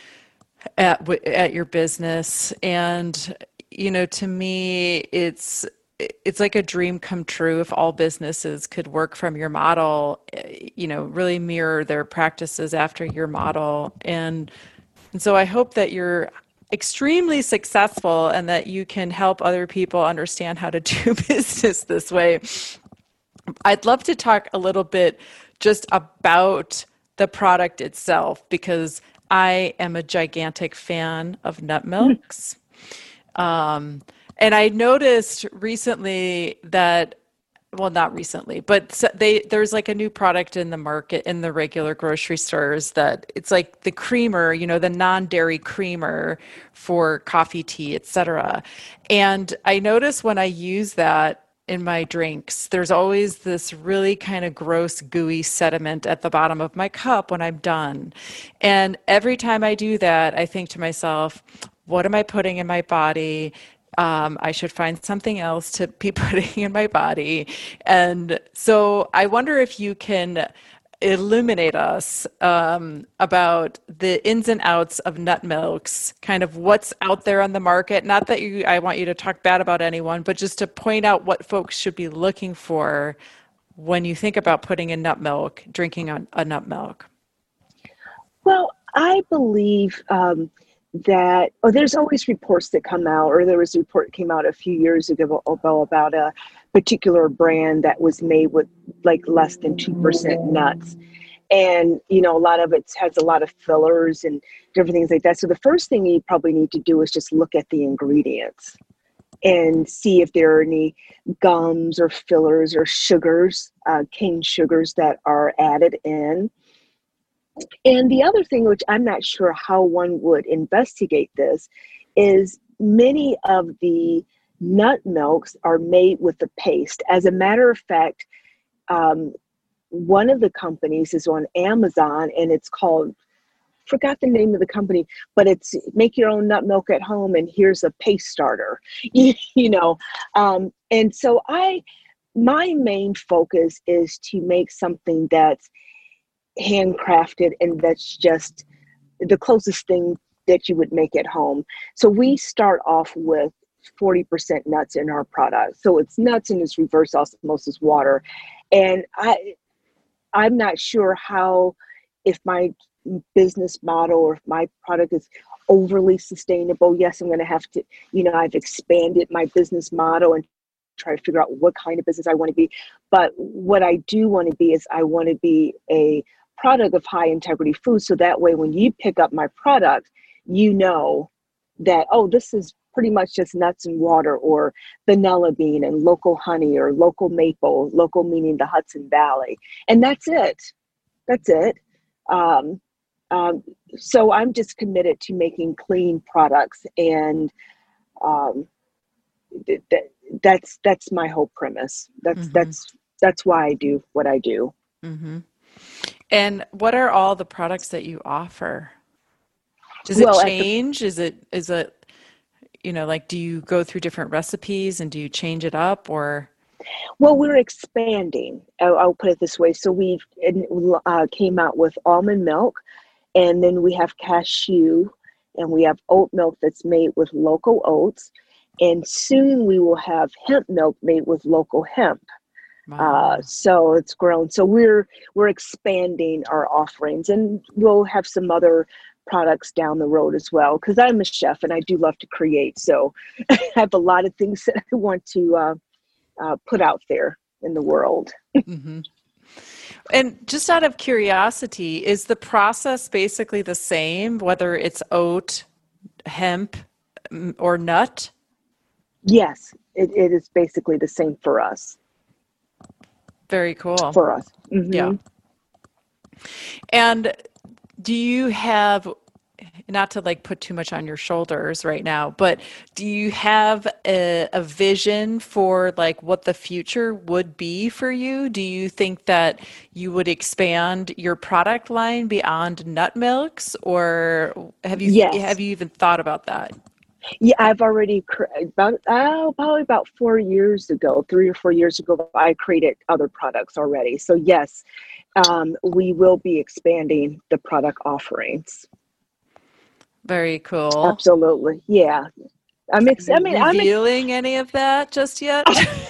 at at your business. And you know, to me, it's it's like a dream come true if all businesses could work from your model, you know, really mirror their practices after your model. And, and so I hope that you're extremely successful and that you can help other people understand how to do business this way. I'd love to talk a little bit just about the product itself, because I am a gigantic fan of nut milks. Um, and I noticed recently that, well, not recently, but they there's like a new product in the market in the regular grocery stores that it's like the creamer, you know, the non-dairy creamer for coffee, tea, et cetera. And I notice when I use that in my drinks, there's always this really kind of gross, gooey sediment at the bottom of my cup when I'm done. And every time I do that, I think to myself, what am I putting in my body? Um, I should find something else to be putting in my body. And so I wonder if you can illuminate us um, about the ins and outs of nut milks, kind of what's out there on the market. Not that you, I want you to talk bad about anyone, but just to point out what folks should be looking for when you think about putting in nut milk, drinking a, a nut milk. Well, I believe um, that, oh, there's always reports that come out, or there was a report that came out a few years ago about a particular brand that was made with like less than two percent nuts. And, you know, a lot of it has a lot of fillers and different things like that. So the first thing you probably need to do is just look at the ingredients and see if there are any gums or fillers or sugars, uh, cane sugars that are added in. And the other thing, which I'm not sure how one would investigate this, is many of the nut milks are made with the paste. As a matter of fact, um, one of the companies is on Amazon, and it's called, forgot the name of the company, but it's make your own nut milk at home, and here's a paste starter, you, you know. Um, and so I, my main focus is to make something that's handcrafted and that's just the closest thing that you would make at home. So we start off with forty percent nuts in our product. So it's nuts and it's reverse osmosis water. And I, I'm not sure how, if my business model or if my product is overly sustainable. Yes, I'm going to have to, you know, I've expanded my business model and try to figure out what kind of business I want to be. But what I do want to be is I want to be a product of high integrity food. So that way, when you pick up my product, you know that, oh, this is pretty much just nuts and water, or vanilla bean and local honey, or local maple, local meaning the Hudson Valley. And that's it. That's it. Um, um, so I'm just committed to making clean products. And um, th- th- that's, that's my whole premise. That's, mm-hmm. that's, that's why I do what I do. Mm-hmm. And what are all the products that you offer? Does it well, change? The, is it, is it, you know, like, do you go through different recipes and do you change it up, or? Well, we're expanding. I'll, I'll put it this way. So we uh, came out with almond milk, and then we have cashew, and we have oat milk that's made with local oats. And soon we will have hemp milk made with local hemp. Wow. Uh, so it's grown. So we're, we're expanding our offerings, and we'll have some other products down the road as well, because I'm a chef and I do love to create. So I have a lot of things that I want to uh, uh, put out there in the world. Mm-hmm. And just out of curiosity, is the process basically the same, whether it's oat, hemp, or nut? Yes, it, it is basically the same for us. Very cool. For us. Mm-hmm. Yeah. And do you have, not to like put too much on your shoulders right now, but do you have a, a vision for like what the future would be for you? Do you think that you would expand your product line beyond nut milks, or have you yes. have you even thought about that? Yeah, I've already about oh, probably about four years ago, three or four years ago, I created other products already. So yes, um, we will be expanding the product offerings. Very cool. Absolutely, yeah. I'm ex- I mean, revealing I'm ex- any of that just yet?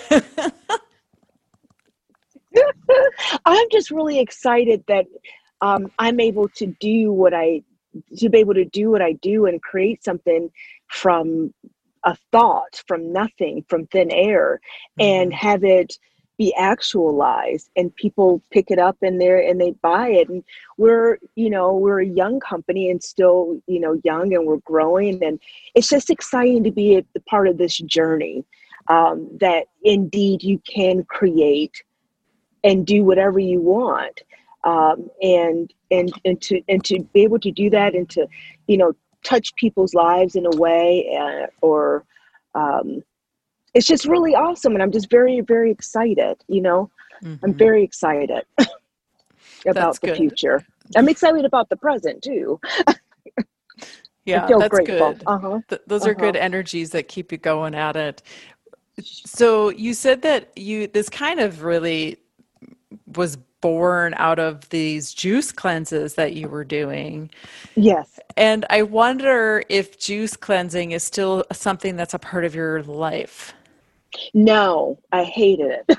I'm just really excited that um, I'm able to do what I to be able to do what I do and create something from a thought, from nothing, from thin air, mm-hmm. and have it be actualized, and people pick it up and there and they buy it. And we're, you know, we're a young company and still, you know, young, and we're growing, and it's just exciting to be a, a part of this journey, um, that indeed you can create and do whatever you want. Um, and, and, and to, and to be able to do that, and to, you know, touch people's lives in a way, uh, or, um, it's just really awesome. And I'm just very, very excited, you know, mm-hmm. I'm very excited about that's the good. future. I'm excited about the present too. Yeah, I feel that's grateful. good. Uh-huh. Th- those uh-huh. are good energies that keep you going at it. So you said that you, this kind of really was born out of these juice cleanses that you were doing. Yes. And I wonder if juice cleansing is still something that's a part of your life. No, I hated it.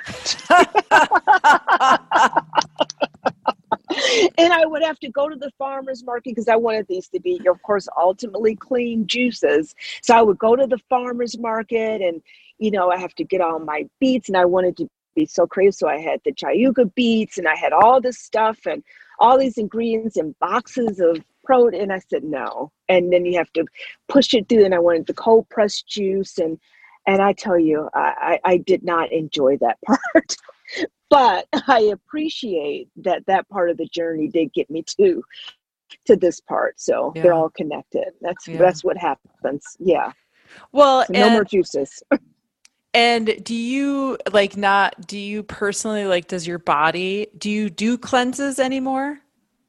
And I would have to go to the farmer's market, because I wanted these to be, of course, ultimately clean juices. So I would go to the farmer's market, and, you know, I have to get all my beets, and I wanted to be so creative. So I had the Cayuga beets, and I had all this stuff and all these ingredients and boxes of protein. And I said, no. And then you have to push it through. And I wanted the cold pressed juice. And, and I tell you, I, I did not enjoy that part, but I appreciate that that part of the journey did get me to, to this part. So Yeah. they're all connected. That's, Yeah. that's what happens. Yeah. Well, So no and more juices. And do you like not, do you personally like, does your body, do you do cleanses anymore?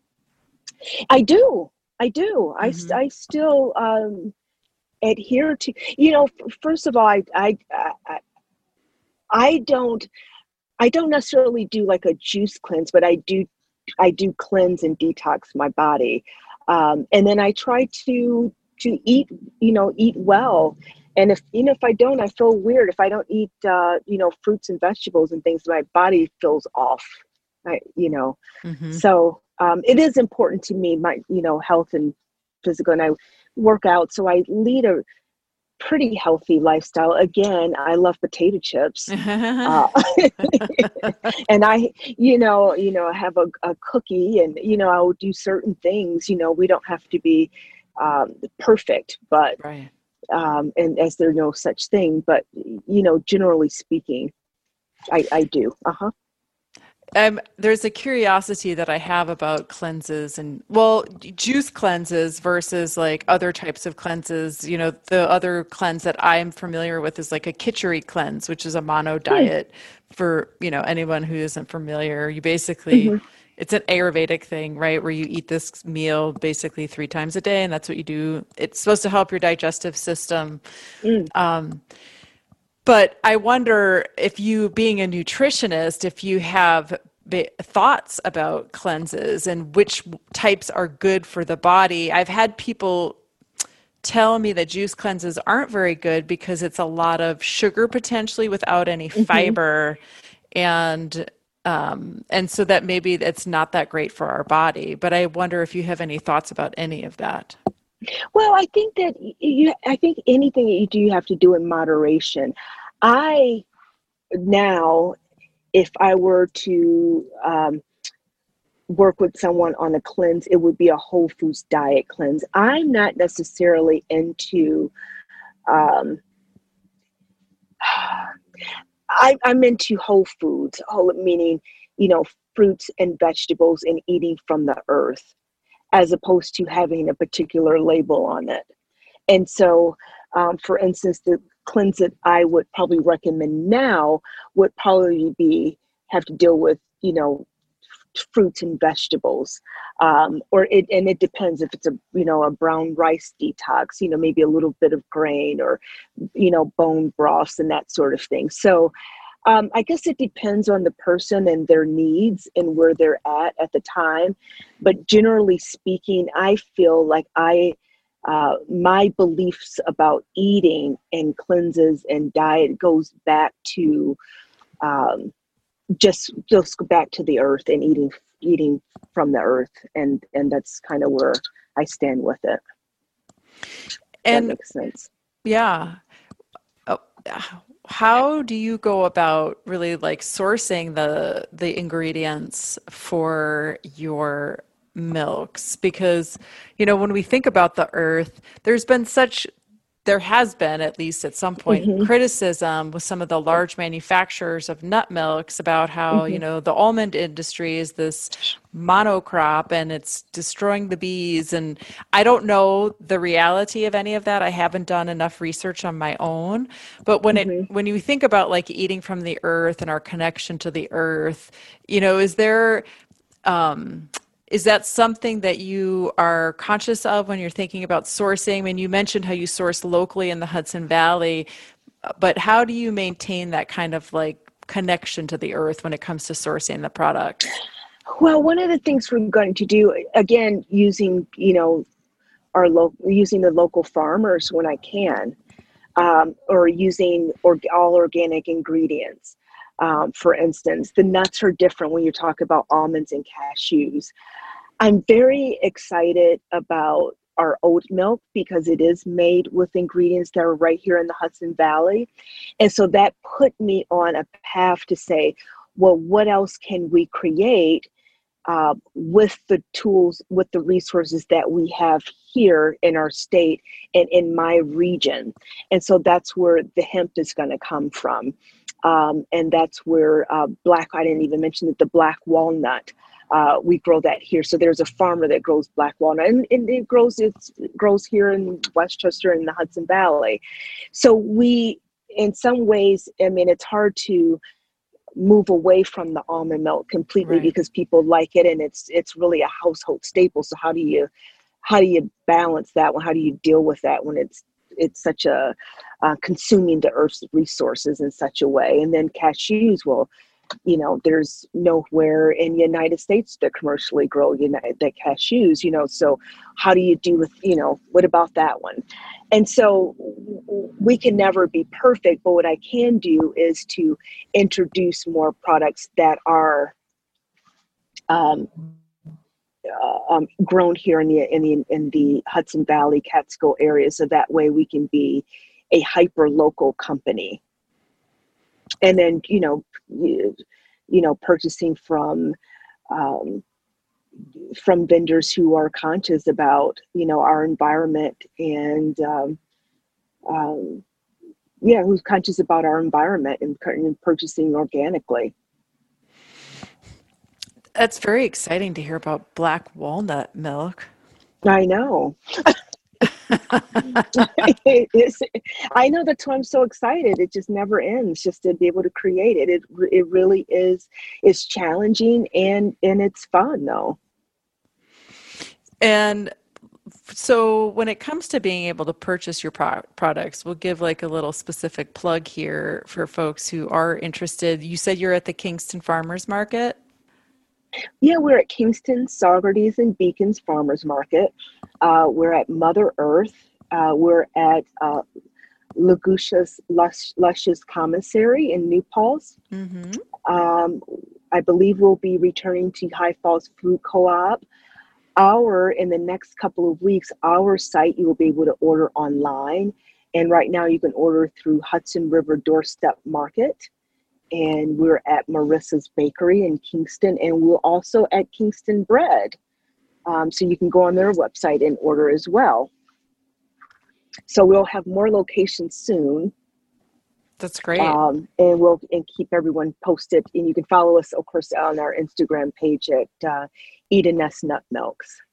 I do. I do. I, Mm-hmm. I still um, adhere to, you know, f- first of all, I, I, I, I don't, I don't necessarily do like a juice cleanse, but I do, I do cleanse and detox my body. Um, and then I try to, to eat, you know, eat well. And if, you know, if I don't, I feel weird. If I don't eat, uh, you know, fruits and vegetables and things, my body feels off, I, you know. Mm-hmm. So um, it is important to me, my, you know, health and physical, and I work out. So I lead a pretty healthy lifestyle. Again, I love potato chips. Uh, and I, you know, you know, have a, a cookie, and, you know, I will do certain things. You know, we don't have to be um, perfect, but Right. um, and as there's no such thing, but, you know, generally speaking, I, I do. Uh-huh. Um, there's a curiosity that I have about cleanses and, well, juice cleanses versus like other types of cleanses. You know, the other cleanse that I'm familiar with is like a Kitchery cleanse, which is a mono Hmm. diet for, you know, anyone who isn't familiar. You basically, Mm-hmm. it's an Ayurvedic thing, right? Where you eat this meal basically three times a day, and that's what you do. It's supposed to help your digestive system. Mm. Um, But I wonder if you, being a nutritionist, if you have ba- thoughts about cleanses and which types are good for the body. I've had people tell me that juice cleanses aren't very good because it's a lot of sugar potentially without any Mm-hmm. fiber, and um, and so that maybe it's not that great for our body. But I wonder if you have any thoughts about any of that. Well, I think that y- you, I think anything that you do, you have to do in moderation. I now, if I were to um, work with someone on a cleanse, it would be a whole foods diet cleanse. I'm not necessarily into, um, I, I'm into whole foods, whole meaning, you know, fruits and vegetables and eating from the earth, as opposed to having a particular label on it. And so, um, for instance, the cleanse that I would probably recommend now would probably be have to deal with, you know, fruits and vegetables, um, or it, and it depends if it's a, you know, a brown rice detox, you know, maybe a little bit of grain or, you know, bone broths and that sort of thing. So, um, I guess it depends on the person and their needs and where they're at at the time. But generally speaking, I feel like I, uh, my beliefs about eating and cleanses and diet goes back to um, just just go back to the earth and eating eating from the earth, and and that's kind of where I stand with it. That And makes sense. yeah, uh, how do you go about really like sourcing the the ingredients for your milks? Because, you know, when we think about the earth, there's been such there has been, at least at some point, Hmm. criticism with some of the large manufacturers of nut milks about how, you Hmm. know, the almond industry is this monocrop and it's destroying the bees. And I don't know the reality of any of that. I haven't done enough research on my own. But when it Hmm. when you think about like eating from the earth and our connection to the earth, you know, is there um, is that something that you are conscious of when you're thinking about sourcing? I mean, you mentioned how you source locally in the Hudson Valley, but how do you maintain that kind of like connection to the earth when it comes to sourcing the products? Well, one of the things we're going to do, again, using, you know, our local, using the local farmers when I can, um, or using or, all organic ingredients. Um, for instance, the nuts are different when you talk about almonds and cashews. I'm very excited about our oat milk because it is made with ingredients that are right here in the Hudson Valley. And so that put me on a path to say, well, what else can we create uh, with the tools, with the resources that we have here in our state and in my region? And so that's where the hemp is going to come from. Um, and that's where uh, black, I didn't even mention that the black walnut, uh, we grow that here. So there's a farmer that grows black walnut, and, and it grows it grows here in Westchester in the Hudson Valley. So we, in some ways, I mean, it's hard to move away from the almond milk completely, right, because people like it and it's it's really a household staple. So how do you how do you balance that one? How do you deal with that when it's it's such a uh, consuming the earth's resources in such a way? And then cashews, well, you know, there's nowhere in the United States that commercially grow United, that cashews, you know, so how do you do with, you know, what about that one? And so we can never be perfect, but what I can do is to introduce more products that are um, uh, um, grown here in the, in the, in the Hudson Valley, Catskill area. So that way we can be a hyper local company. And then, you know, you, you know, purchasing from um, from vendors who are conscious about, you know, our environment and, um, um, yeah, who's conscious about our environment and, and purchasing organically. That's very exciting to hear about black walnut milk. I know. It's, I know, that's why I'm so excited. It just never ends, just to be able to create it. It it really is is challenging and and it's fun though. And so when it comes to being able to purchase your pro- products, we'll give like a little specific plug here for folks who are interested. You said you're at the Kingston Farmers Market? Yeah, we're at Kingston, Saugerties, and Beacons Farmers Market. Uh, we're at Mother Earth. Uh, we're at uh, Lagusha's Lush, Lush's Commissary in New Paltz. Mm-hmm. Um, I believe we'll be returning to High Falls Food Co-op. Our, in the next couple of weeks, our site you will be able to order online. And right now you can order through Hudson River Doorstep Market. And we're at Marissa's Bakery in Kingston, and we're also at Kingston Bread. Um, so you can go on their website and order as well. So we'll have more locations soon. That's great. Um, and we'll and keep everyone posted. And you can follow us, of course, on our Instagram page at uh, Edeness Nut Milks.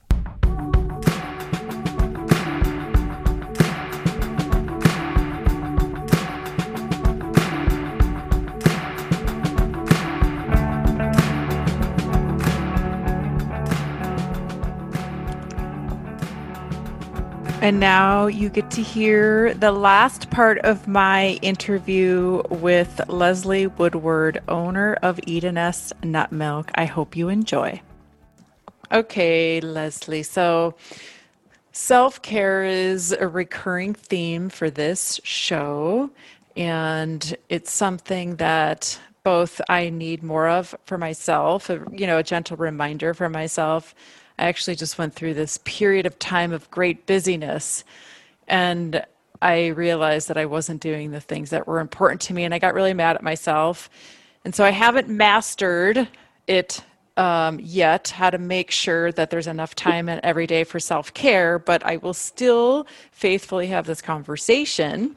And now you get to hear the last part of my interview with Leslie Woodward, owner of Edeness Nut Milk. I hope you enjoy. Okay, Leslie. So self-care is a recurring theme for this show, and it's something that both I need more of for myself, you know, a gentle reminder for myself. I actually just went through this period of time of great busyness, and I realized that I wasn't doing the things that were important to me, and I got really mad at myself. And so I haven't mastered it um, yet, how to make sure that there's enough time in every day for self-care, but I will still faithfully have this conversation.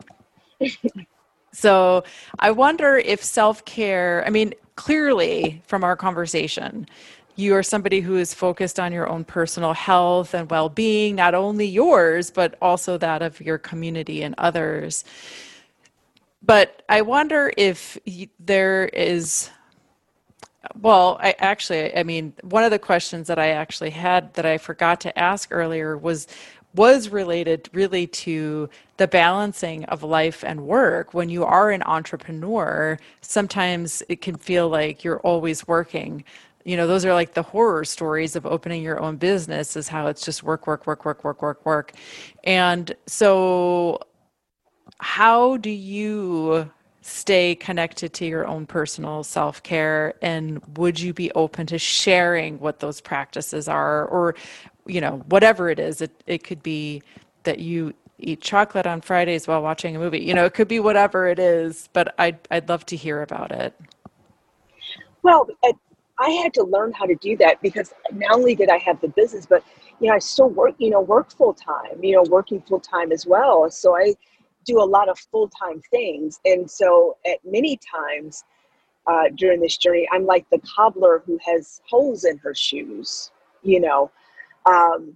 So I wonder if self-care, I mean, clearly from our conversation, you are somebody who is focused on your own personal health and well-being, not only yours, but also that of your community and others. But I wonder if there is, well, I actually, I mean, one of the questions that I actually had that I forgot to ask earlier was, was related really to the balancing of life and work. When you are an entrepreneur, sometimes it can feel like you're always working. You know, those are like the horror stories of opening your own business, is how it's just work, work, work, work, work, work, work. And so how do you stay connected to your own personal self-care? And would you be open to sharing what those practices are? Or, you know, whatever it is, it, it could be that you eat chocolate on Fridays while watching a movie. You know, it could be whatever it is, but I'd, I'd love to hear about it. Well, I, I had to learn how to do that because not only did I have the business, but, you know, I still work, you know, work full time, you know, working full time as well. So I do a lot of full-time things. And so at many times uh, during this journey, I'm like the cobbler who has holes in her shoes, you know. Um,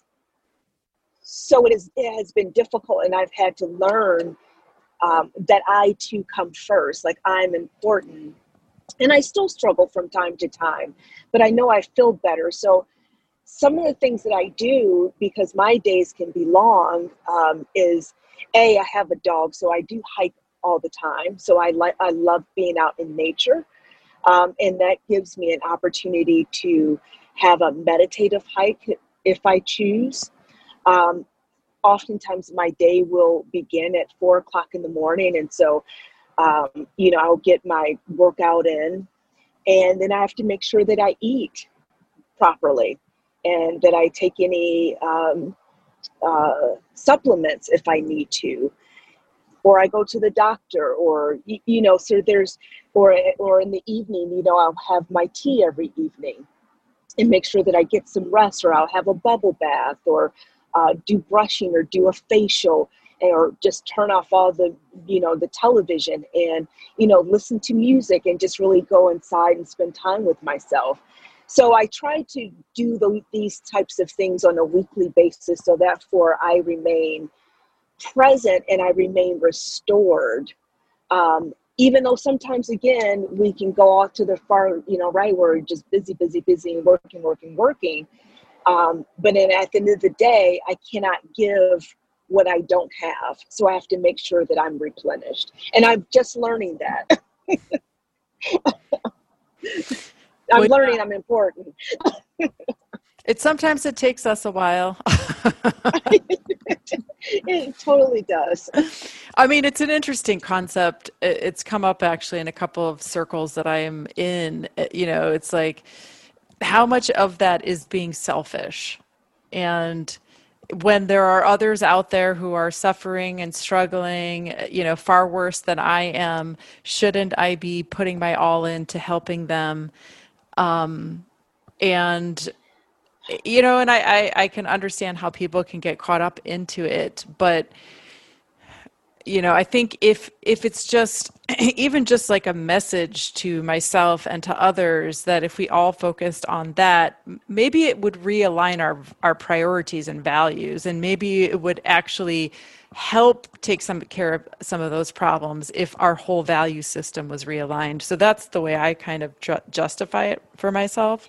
so it, is, it has been difficult, and I've had to learn um, that I too come first, like I'm important. And I still struggle from time to time, but I know I feel better. So some of the things that I do, because my days can be long, um, is A, I have a dog, so I do hike all the time. So I like I love being out in nature. Um, and that gives me an opportunity to have a meditative hike if I choose. Um, oftentimes my day will begin at four o'clock in the morning. And so, um, you know, I'll get my workout in, and then I have to make sure that I eat properly and that I take any um, uh, supplements if I need to, or I go to the doctor, or, you know, so there's, or, or in the evening, you know, I'll have my tea every evening and make sure that I get some rest, or I'll have a bubble bath, or uh, do brushing, or do a facial, or just turn off all the, you know, the television, and, you know, listen to music and just really go inside and spend time with myself. So I try to do the, these types of things on a weekly basis, so therefore I remain present and I remain restored. Um, even though sometimes, again, we can go off to the far, you know, right, where we're just busy, busy, busy, and working, working, working. Um, but then at the end of the day, I cannot give what I don't have. So I have to make sure that I'm replenished. And I'm just learning that. I'm well, learning I'm important. It sometimes it takes us a while. It totally does. I mean, it's an interesting concept. It's come up actually in a couple of circles that I am in. You know, it's like, how much of that is being selfish? And when there are others out there who are suffering and struggling, you know, far worse than I am, shouldn't I be putting my all into helping them? Um, and, you know, and I, I, I can understand how people can get caught up into it, but, you know, I think if, if it's just, even just like a message to myself and to others, that if we all focused on that, maybe it would realign our, our priorities and values, and maybe it would actually help take some care of some of those problems if our whole value system was realigned. So that's the way I kind of ju- justify it for myself.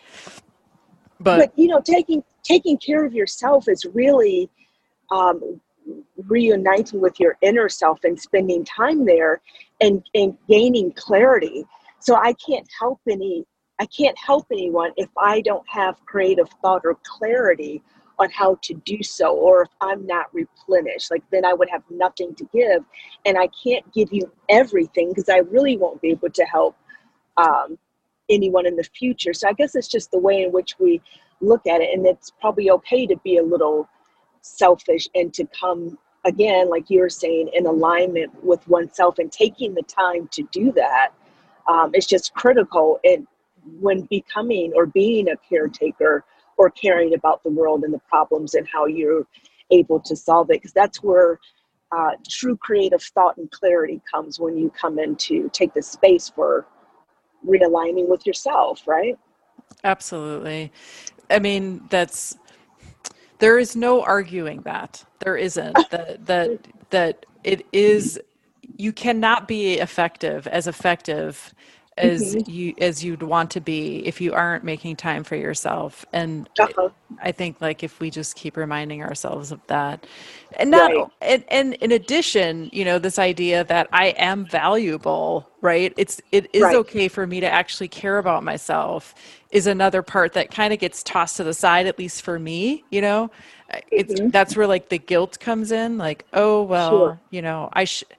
But, but you know, taking taking care of yourself is really um, reuniting with your inner self and spending time there and, and gaining clarity. So I can't help any I can't help anyone if I don't have creative thought or clarity on how to do so, or if I'm not replenished, like then I would have nothing to give, and I can't give you everything because I really won't be able to help um, anyone in the future. So I guess it's just the way in which we look at it, and it's probably okay to be a little selfish and to come, again, like you were saying, in alignment with oneself, and taking the time to do that. Um, it's just critical in when becoming or being a caretaker, or caring about the world and the problems and how you're able to solve it. Because that's where uh, true creative thought and clarity comes, when you come in to take the space for realigning with yourself, right? Absolutely. I mean, that's, there is no arguing that. There isn't. That, that, that it is, you cannot be effective, as effective as mm-hmm. you as you'd want to be, if you aren't making time for yourself. And uh-huh. I think, like, if we just keep reminding ourselves of that, and not right. and, and in addition, you know, this idea that I am valuable, right? It's it is right. okay for me to actually care about myself, is another part that kind of gets tossed to the side, at least for me. You know, it's mm-hmm. that's where like the guilt comes in, like, oh well, sure. you know, I should.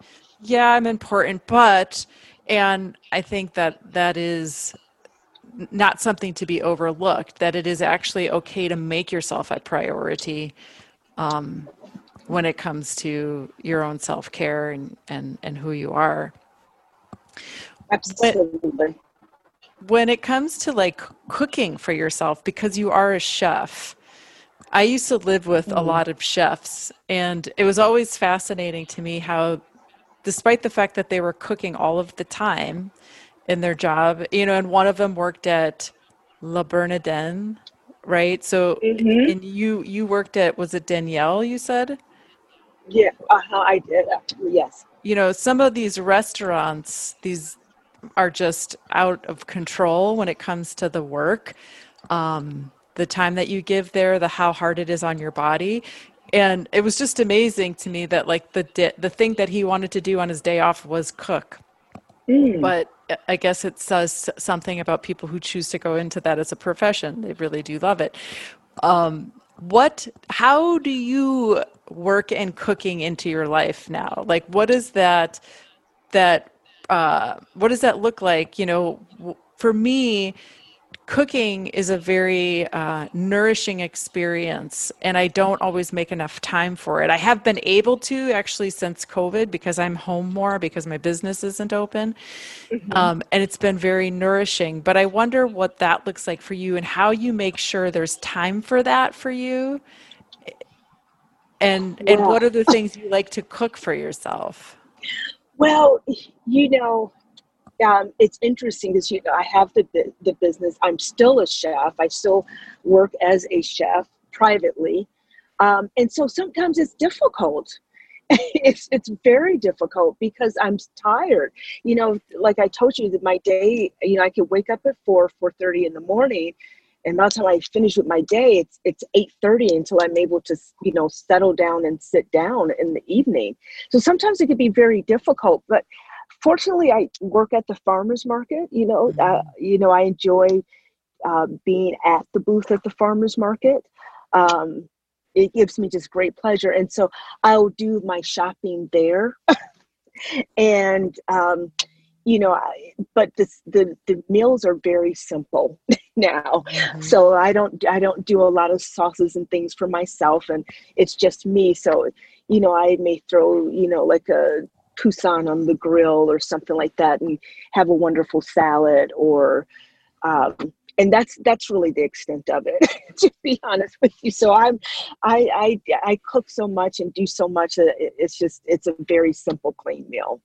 Yeah, I'm important, but, and I think that that is not something to be overlooked, that it is actually okay to make yourself a priority um, when it comes to your own self-care and, and, and who you are. When, Absolutely. when it comes to like cooking for yourself, because you are a chef, I used to live with a Mm. lot of chefs, and it was always fascinating to me how, despite the fact that they were cooking all of the time in their job, you know, and one of them worked at La Bernardin, right? So, Hmm. and you you worked at, was it Danielle, you said? Yeah, uh-huh, I did. Actually, yes. You know, some of these restaurants, these are just out of control when it comes to the work, um, the time that you give there, the how hard it is on your body. And it was just amazing to me that like the di- the thing that he wanted to do on his day off was cook. Mm. But I guess it says something about people who choose to go into that as a profession. They really do love it. Um, what, how do you work and cooking into your life now? Like, what is that, that, uh, what does that look like? You know, w- for me, cooking is a very uh, nourishing experience, and I don't always make enough time for it. I have been able to actually since COVID because I'm home more because my business isn't open. Hmm. Um, and it's been very nourishing. But I wonder what that looks like for you and how you make sure there's time for that for you. And and Well, what are the things you like to cook for yourself? well, you know, um, it's interesting because you know I have the bu- the business. I'm still a chef. I still work as a chef privately, um, and so sometimes it's difficult. it's it's very difficult because I'm tired. You know, like I told you that my day. You know, I could wake up at four four thirty in the morning, and by the time I finish with my day, it's it's eight thirty until I'm able to you know settle down and sit down in the evening. So sometimes it could be very difficult, but fortunately, I work at the farmers market. You know, uh, Mhm. you know, I enjoy uh, being at the booth at the farmers market. Um, it gives me just great pleasure, and so I'll do my shopping there. And um, you know, I, but this, the the meals are very simple now, Mhm. so I don't I don't do a lot of sauces and things for myself, and it's just me. So you know, I may throw you know like a poussin on the grill or something like that, and have a wonderful salad, or um, and that's that's really the extent of it, to be honest with you. So I'm I I I cook so much and do so much that it- it's just it's a very simple, clean meal.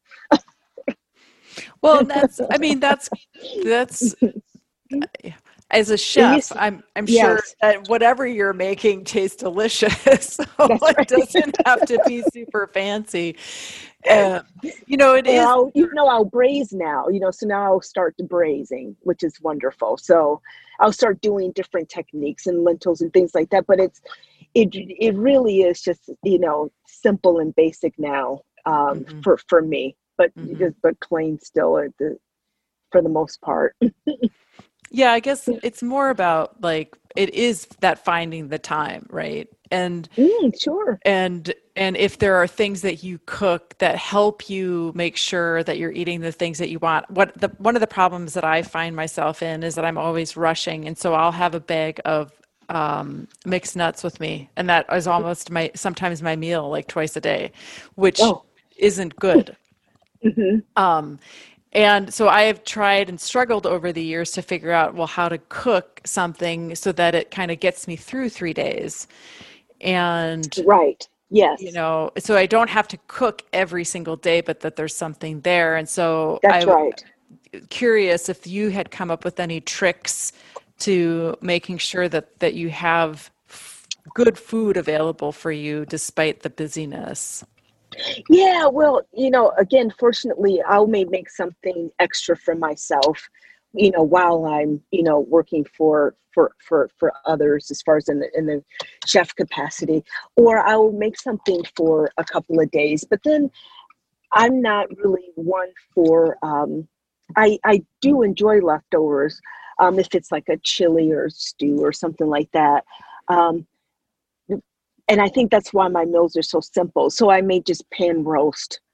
Well, and that's, I mean, that's that's as a It chef, used to, I'm I'm sure yes, that whatever you're making tastes delicious. So that's it right. doesn't have to be super fancy. Uh, you know, it And is. I'll, you know, I'll braise now, you know, so now I'll start braising, which is wonderful. So I'll start doing different techniques and lentils and things like that. But it's, it, it really is just, you know, simple and basic now um, Mhm, for, for me, but, mhm. but clean still at the, for the most part. Yeah, I guess it's more about like it is that finding the time, right? And Mm, sure. and and if there are things that you cook that help you make sure that you're eating the things that you want. What the one of the problems that I find myself in is that I'm always rushing, and so I'll have a bag of um, mixed nuts with me, and that is almost my sometimes my meal like twice a day, which Oh, isn't good. hmm. Um, and so I have tried and struggled over the years to figure out, well, how to cook something so that it kind of gets me through three days. And, Right. you Yes, know, so I don't have to cook every single day, but that there's something there. And so that's I'm right. curious if you had come up with any tricks to making sure that that you have f- good food available for you despite the busyness. Yeah, well, you know, again, fortunately, I may make something extra for myself, you know, while I'm, you know, working for for for for others as far as in the in the chef capacity, or I will make something for a couple of days. But then I'm not really one for. Um, I I do enjoy leftovers, um, if it's like a chili or stew or something like that. Um, and I think that's why my meals are so simple. So I may just pan roast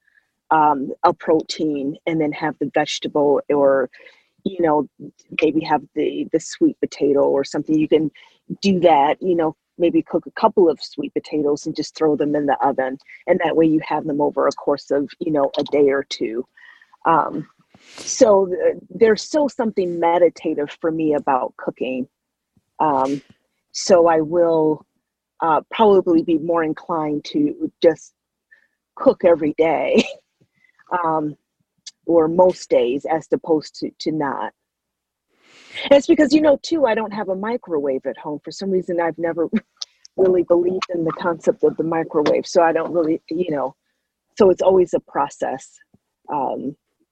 um, a protein and then have the vegetable, or, you know, maybe have the, the sweet potato or something. You can do that, you know, maybe cook a couple of sweet potatoes and just throw them in the oven. And that way you have them over a course of, you know, a day or two. Um, so th- there's still something meditative for me about cooking. Um, so I will uh, probably be more inclined to just cook every day, um, or most days, as opposed to, to not. And it's because, you know, too, I don't have a microwave at home. For some reason, I've never really believed in the concept of the microwave. So I don't really, you know, so it's always a process. Um,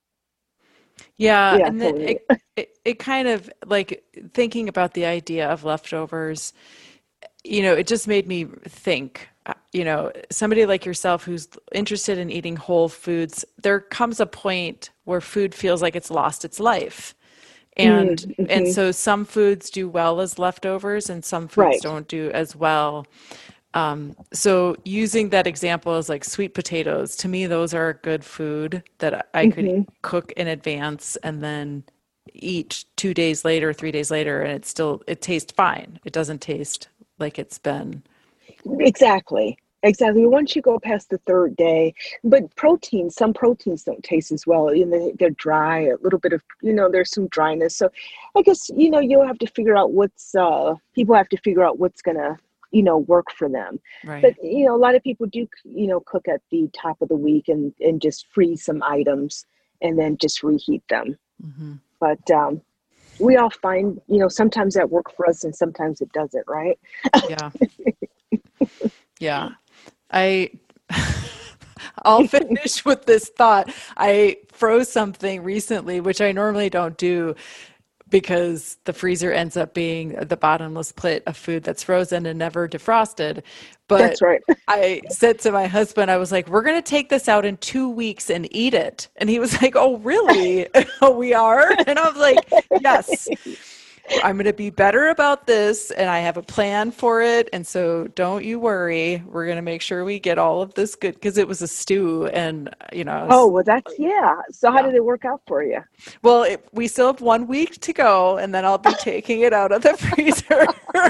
Yeah, yeah, and then totally. it, it it kind of like thinking about the idea of leftovers, you know, it just made me think, uh, you know, somebody like yourself who's interested in eating whole foods, there comes a point where food feels like it's lost its life. And Mm, and hmm. so some foods do well as leftovers and some foods Right. don't do as well. Um, so using that example as like sweet potatoes, to me, those are good food that I could Hmm. cook in advance and then eat two days later, three days later, and it still it tastes fine. It doesn't taste like it's been. Exactly. Exactly. Once you go past the third day, but proteins, some proteins don't taste as well. You know, they're dry, a little bit of, you know, there's some dryness. So I guess, you know, you'll have to figure out what's, uh, people have to figure out what's going to, you know, work for them. But, Right. you know, a lot of people do, you know, cook at the top of the week and, and just freeze some items and then just reheat them. Hmm. But um, we all find, you know, sometimes that works for us and sometimes it doesn't, right? Yeah. Yeah. I I'll finish with this thought. I froze something recently, which I normally don't do because the freezer ends up being the bottomless pit of food that's frozen and never defrosted. That's But right. I said to my husband, I was like, we're going to take this out in two weeks and eat it. And he was like, oh, really? Oh, we are? And I was like, yes. I'm going to be better about this and I have a plan for it. And so don't you worry. We're going to make sure we get all of this good because it was a stew and, you know, I Oh, was, well, that's, yeah. So how yeah. did it work out for you? Well, it, we still have one week to go and then I'll be taking it out of the freezer.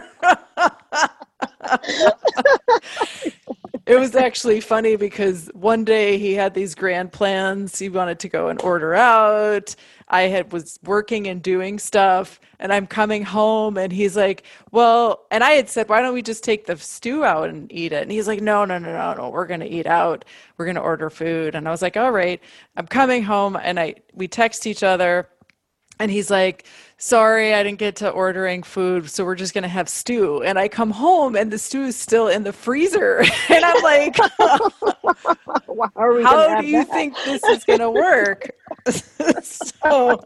It was actually funny because one day he had these grand plans. He wanted to go and order out. I had was working and doing stuff, and I'm coming home, and he's like, "Well," and I had said, "Why don't we just take the stew out and eat it?" And he's like, "No, no, no, no, no. We're gonna eat out. We're gonna order food." And I was like, "All right." I'm coming home, and I we text each other. And he's like, sorry, I didn't get to ordering food, so we're just gonna have stew. And I come home and the stew is still in the freezer. And I'm like, Well, how are we going to how do have you that? think this is gonna work? So,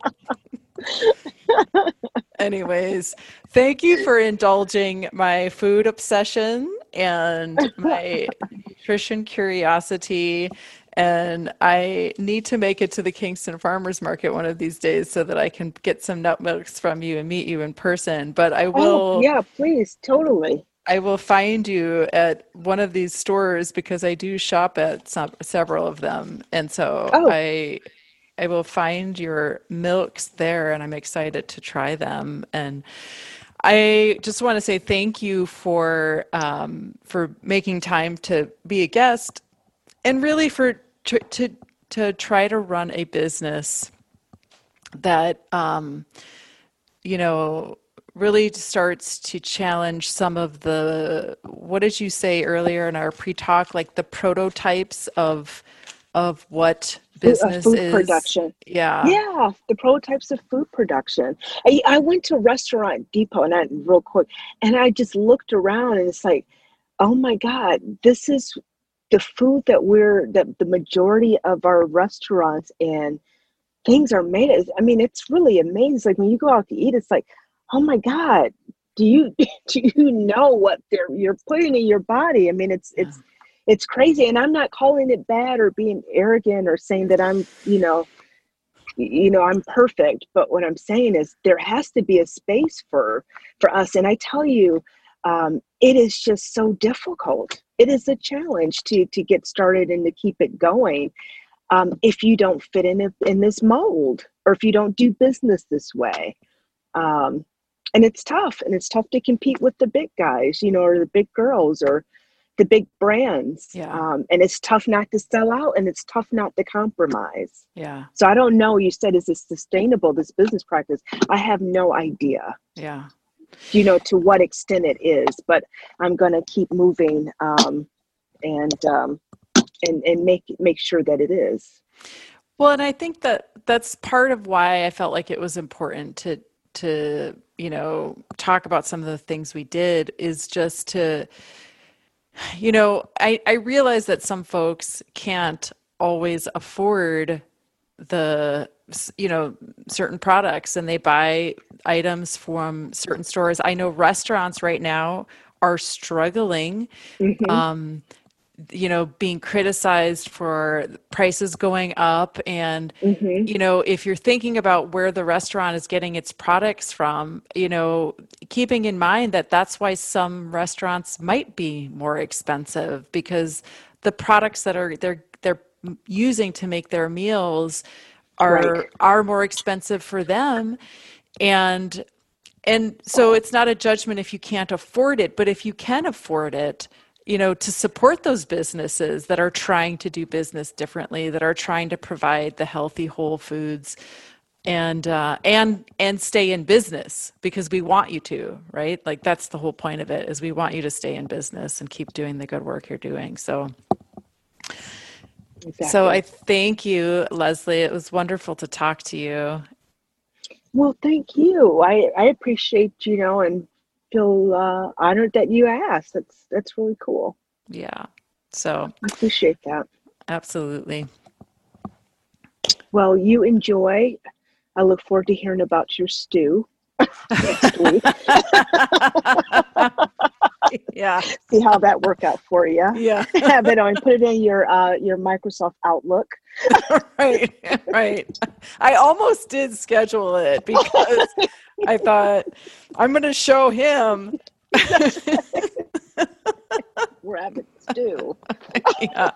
anyways, thank you for indulging my food obsession and my nutrition curiosity. And I need to make it to the Kingston Farmers Market one of these days so that I can get some nut milks from you and meet you in person. But I Oh, will yeah, please. Totally. I will find you at one of these stores because I do shop at some, several of them. And so Oh, I I will find your milks there and I'm excited to try them. And I just want to say thank you for um, for making time to be a guest and really for to to, to try to run a business that um, you know really starts to challenge some of the what did you say earlier in our pre-talk, like the prototypes of of what food, uh, business food is. production. Yeah. Yeah, the prototypes of food production. I, I went to Restaurant Depot and I real quick, and I just looked around and it's like, oh my God, this is the food that we're that the majority of our restaurants and things are made of. I mean, it's really amazing. Like when you go out to eat, it's like, oh my God, do you do you know what they're you're putting in your body? I mean, it's Yeah. it's it's crazy. And I'm not calling it bad or being arrogant or saying that I'm, you know, you know, I'm perfect. But what I'm saying is there has to be a space for for us. And I tell you, um, it is just so difficult. It is a challenge to to get started and to keep it going. um, if you don't fit in a, in this mold, or if you don't do business this way. Um, and it's tough, and it's tough to compete with the big guys, you know, or the big girls, or the big brands. Yeah. Um, and it's tough not to sell out, and it's tough not to compromise. Yeah. So I don't know. You said, is this sustainable, this business practice? I have no idea. Yeah. You know, to what extent it is, but I'm going to keep moving, um, and, um, and, and make, make sure that it is. Well, and I think that that's part of why I felt like it was important to to, you know, talk about some of the things we did, is just to, you know, I, I realize that some folks can't always afford the, you know, certain products, and they buy items from certain stores. I know restaurants right now are struggling, Mm-hmm. um, you know, being criticized for prices going up. And, Mm-hmm. you know, if you're thinking about where the restaurant is getting its products from, you know, keeping in mind that that's why some restaurants might be more expensive, because the products that are they're they're using to make their meals Right. are are more expensive for them. And and so it's not a judgment if you can't afford it, but if you can afford it, you know, to support those businesses that are trying to do business differently, that are trying to provide the healthy whole foods, and uh, and and stay in business, because we want you to, right? Like, that's the whole point of it, is we want you to stay in business and keep doing the good work you're doing. So, so I Exactly. thank you, Leslie. It was wonderful to talk to you. Well, thank you. I, I appreciate, you know, and feel uh, honored that you asked. That's that's really cool. Yeah. So, I appreciate that. absolutely. Well, you enjoy. I look forward to hearing about your stew next week. Yeah. See how that worked out for you. Yeah. Have it on. Put it in your uh, your Microsoft Outlook. Right. Right. I almost did schedule it, because I thought, I'm going to show him. We're having stew. Yeah.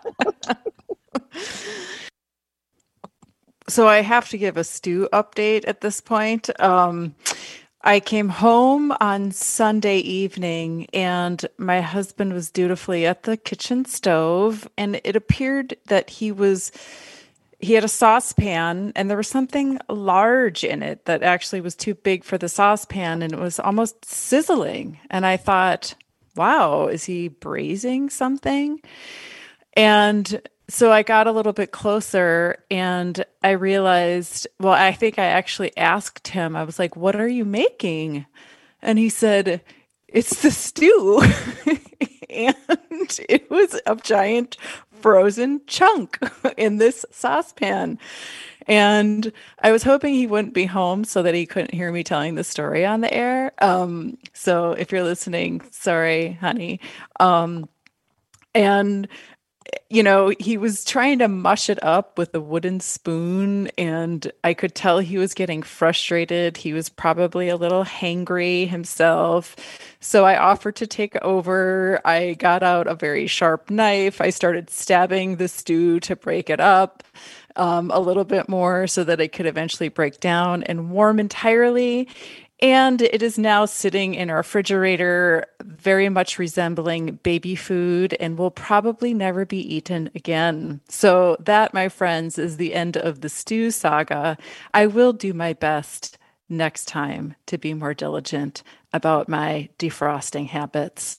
So I have to give a stew update at this point. Um, I came home on Sunday evening, and my husband was dutifully at the kitchen stove, and it appeared that he was he had a saucepan, and there was something large in it that actually was too big for the saucepan, and it was almost sizzling. And I thought, wow, is he braising something? And so I got a little bit closer, and I realized, well, I think I actually asked him, I was like, what are you making? And he said, it's the stew. And it was a giant frozen chunk in this saucepan. And I was hoping he wouldn't be home so that he couldn't hear me telling the story on the air. Um, so if you're listening, sorry, honey. Um, and you know, he was trying to mush it up with a wooden spoon, and I could tell he was getting frustrated. He was probably a little hangry himself. So I offered to take over. I got out a very sharp knife. I started stabbing the stew to break it up um, a little bit more so that it could eventually break down and warm entirely. And it is now sitting in our refrigerator, very much resembling baby food, and will probably never be eaten again. So, that, my friends, is the end of the stew saga. I will do my best next time to be more diligent about my defrosting habits.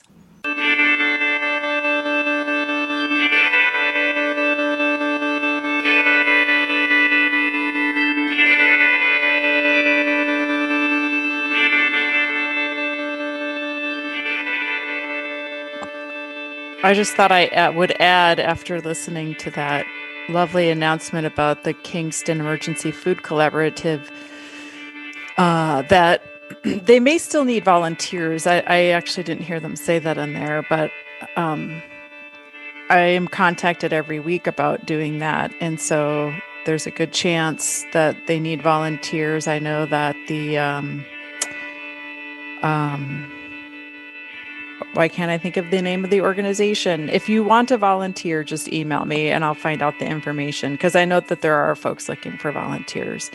I just thought I uh, would add, after listening to that lovely announcement about the Kingston Emergency Food Collaborative, uh, that they may still need volunteers. I, I actually didn't hear them say that in there, but um, I am contacted every week about doing that. And so there's a good chance that they need volunteers. I know that the um, um, why can't I think of the name of the organization? If you want to volunteer, just email me and I'll find out the information, because I know that there are folks looking for volunteers.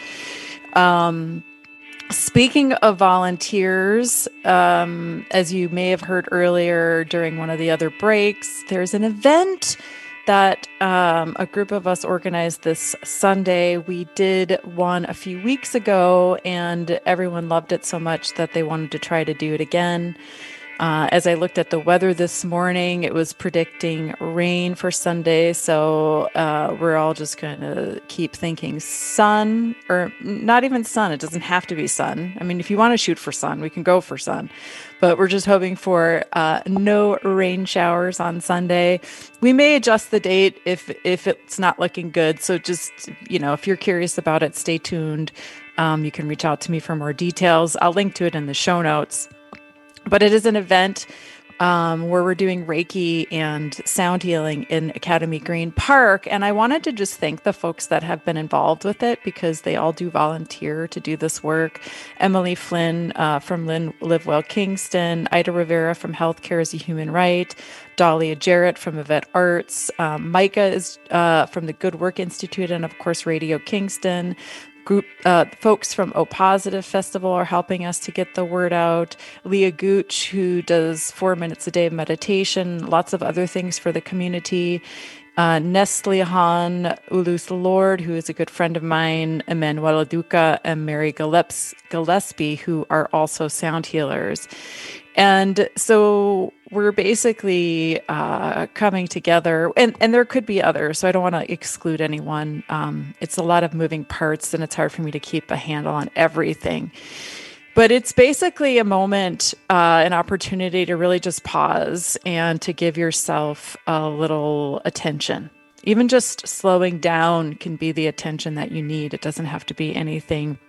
Um, speaking of volunteers, um, as you may have heard earlier during one of the other breaks, there's an event that um, a group of us organized this Sunday. We did one a few weeks ago, and everyone loved it so much that they wanted to try to do it again. Uh, as I looked at the weather this morning, it was predicting rain for Sunday. So uh, we're all just going to keep thinking sun, or not even sun. It doesn't have to be sun. I mean, if you want to shoot for sun, we can go for sun. But we're just hoping for uh, no rain showers on Sunday. We may adjust the date if if it's not looking good. So just, you know, if you're curious about it, stay tuned. Um, you can reach out to me for more details. I'll link to it in the show notes. But it is an event um, where we're doing Reiki and sound healing in Academy Green Park. And I wanted to just thank the folks that have been involved with it, because they all do volunteer to do this work. Emily Flynn uh, from Lynn, Live Well Kingston, Ida Rivera from Healthcare is a Human Right, Dahlia Jarrett from Yvette Arts, um, Micah is uh, from the Good Work Institute, and of course Radio Kingston. Group uh, folks from O Positive Festival are helping us to get the word out. Leah Gooch, who does four minutes a day of meditation, lots of other things for the community. Uh, Nestle Han, Ulus Lord, who is a good friend of mine, Emanuela Duca, and Mary Gilleps- Gillespie, who are also sound healers. And so we're basically uh, coming together, and, and there could be others, so I don't want to exclude anyone. Um, it's a lot of moving parts, and it's hard for me to keep a handle on everything. But it's basically a moment, uh, an opportunity to really just pause and to give yourself a little attention. Even just slowing down can be the attention that you need. It doesn't have to be anything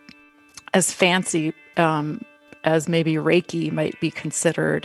as fancy um, as maybe Reiki might be considered.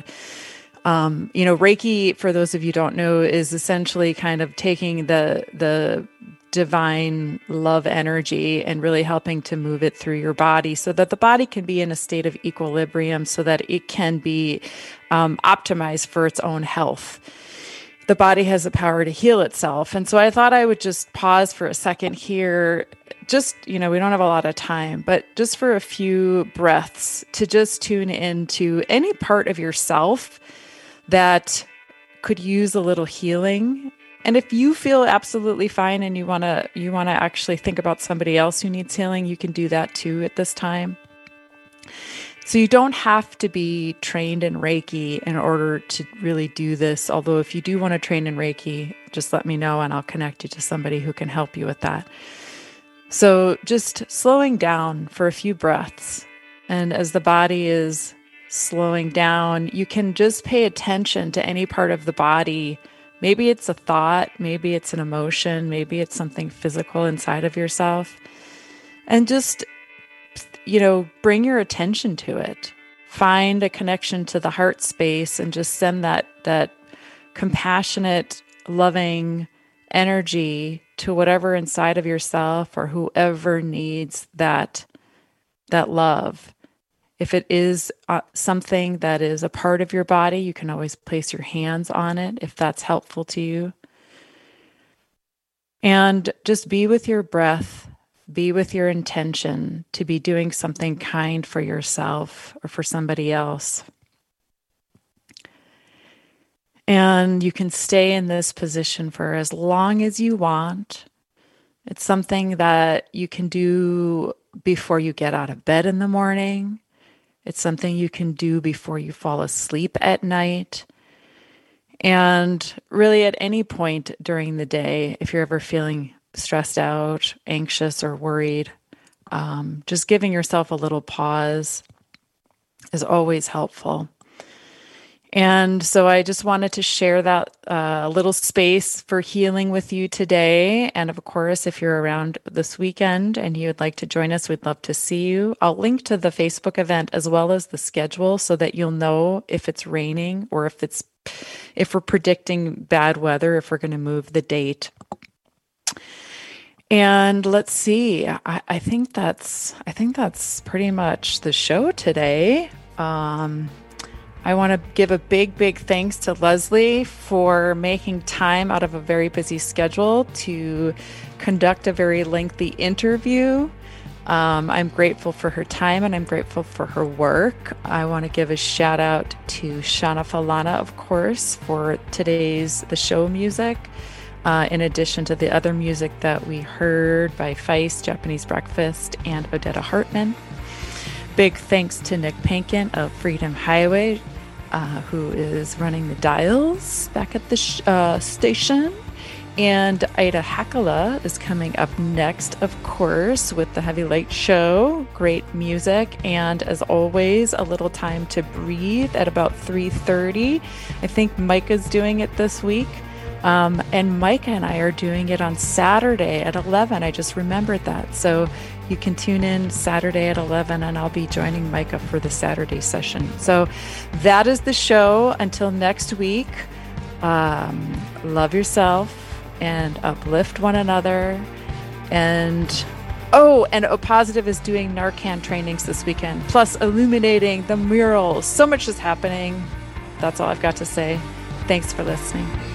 Um, you know, Reiki, for those of you who don't know, is essentially kind of taking the the divine love energy and really helping to move it through your body so that the body can be in a state of equilibrium, so that it can be um, optimized for its own health. The body has the power to heal itself. And so I thought I would just pause for a second here. Just, you know, we don't have a lot of time, but just for a few breaths to just tune into any part of yourself that could use a little healing. And if you feel absolutely fine and you want to you want to actually think about somebody else who needs healing, you can do that too at this time. So you don't have to be trained in Reiki in order to really do this. Although if you do want to train in Reiki, just let me know and I'll connect you to somebody who can help you with that. So just slowing down for a few breaths. And as the body is slowing down, you can just pay attention to any part of the body. Maybe it's a thought, maybe it's an emotion, maybe it's something physical inside of yourself. And just, you know, bring your attention to it. Find a connection to the heart space and just send that that compassionate, loving energy to whatever inside of yourself or whoever needs that that love. If it is uh, something that is a part of your body, you can always place your hands on it if that's helpful to you. And just be with your breath, be with your intention to be doing something kind for yourself or for somebody else. And you can stay in this position for as long as you want. It's something that you can do before you get out of bed in the morning. It's something you can do before you fall asleep at night. And really at any point during the day, if you're ever feeling stressed out, anxious, or worried, um, just giving yourself a little pause is always helpful. And so I just wanted to share that uh, little space for healing with you today. And of course, if you're around this weekend and you would like to join us, we'd love to see you. I'll link to the Facebook event as well as the schedule so that you'll know if it's raining or if it's if we're predicting bad weather, if we're going to move the date. And let's see. I, I think that's I think that's pretty much the show today. Um, I want to give a big, big thanks to Leslie for making time out of a very busy schedule to conduct a very lengthy interview. Um, I'm grateful for her time and I'm grateful for her work. I want to give a shout out to Shana Falana, of course, for today's the show music. Uh, in addition to the other music that we heard by Feist, Japanese Breakfast, and Odetta Hartman. Big thanks to Nick Pankin of Freedom Highway, uh, who is running the dials back at the sh- uh, station. And Ida Hakala is coming up next, of course, with the Heavy Light Show. Great music. And as always, a little time to breathe at about three thirty. I think Micah's doing it this week. Um, and Micah and I are doing it on Saturday at eleven. I just remembered that. So you can tune in Saturday at eleven, and I'll be joining Micah for the Saturday session. So that is the show. Until next week, um, love yourself and uplift one another. And oh, and O Positive is doing Narcan trainings this weekend, plus illuminating the murals. So much is happening. That's all I've got to say. Thanks for listening.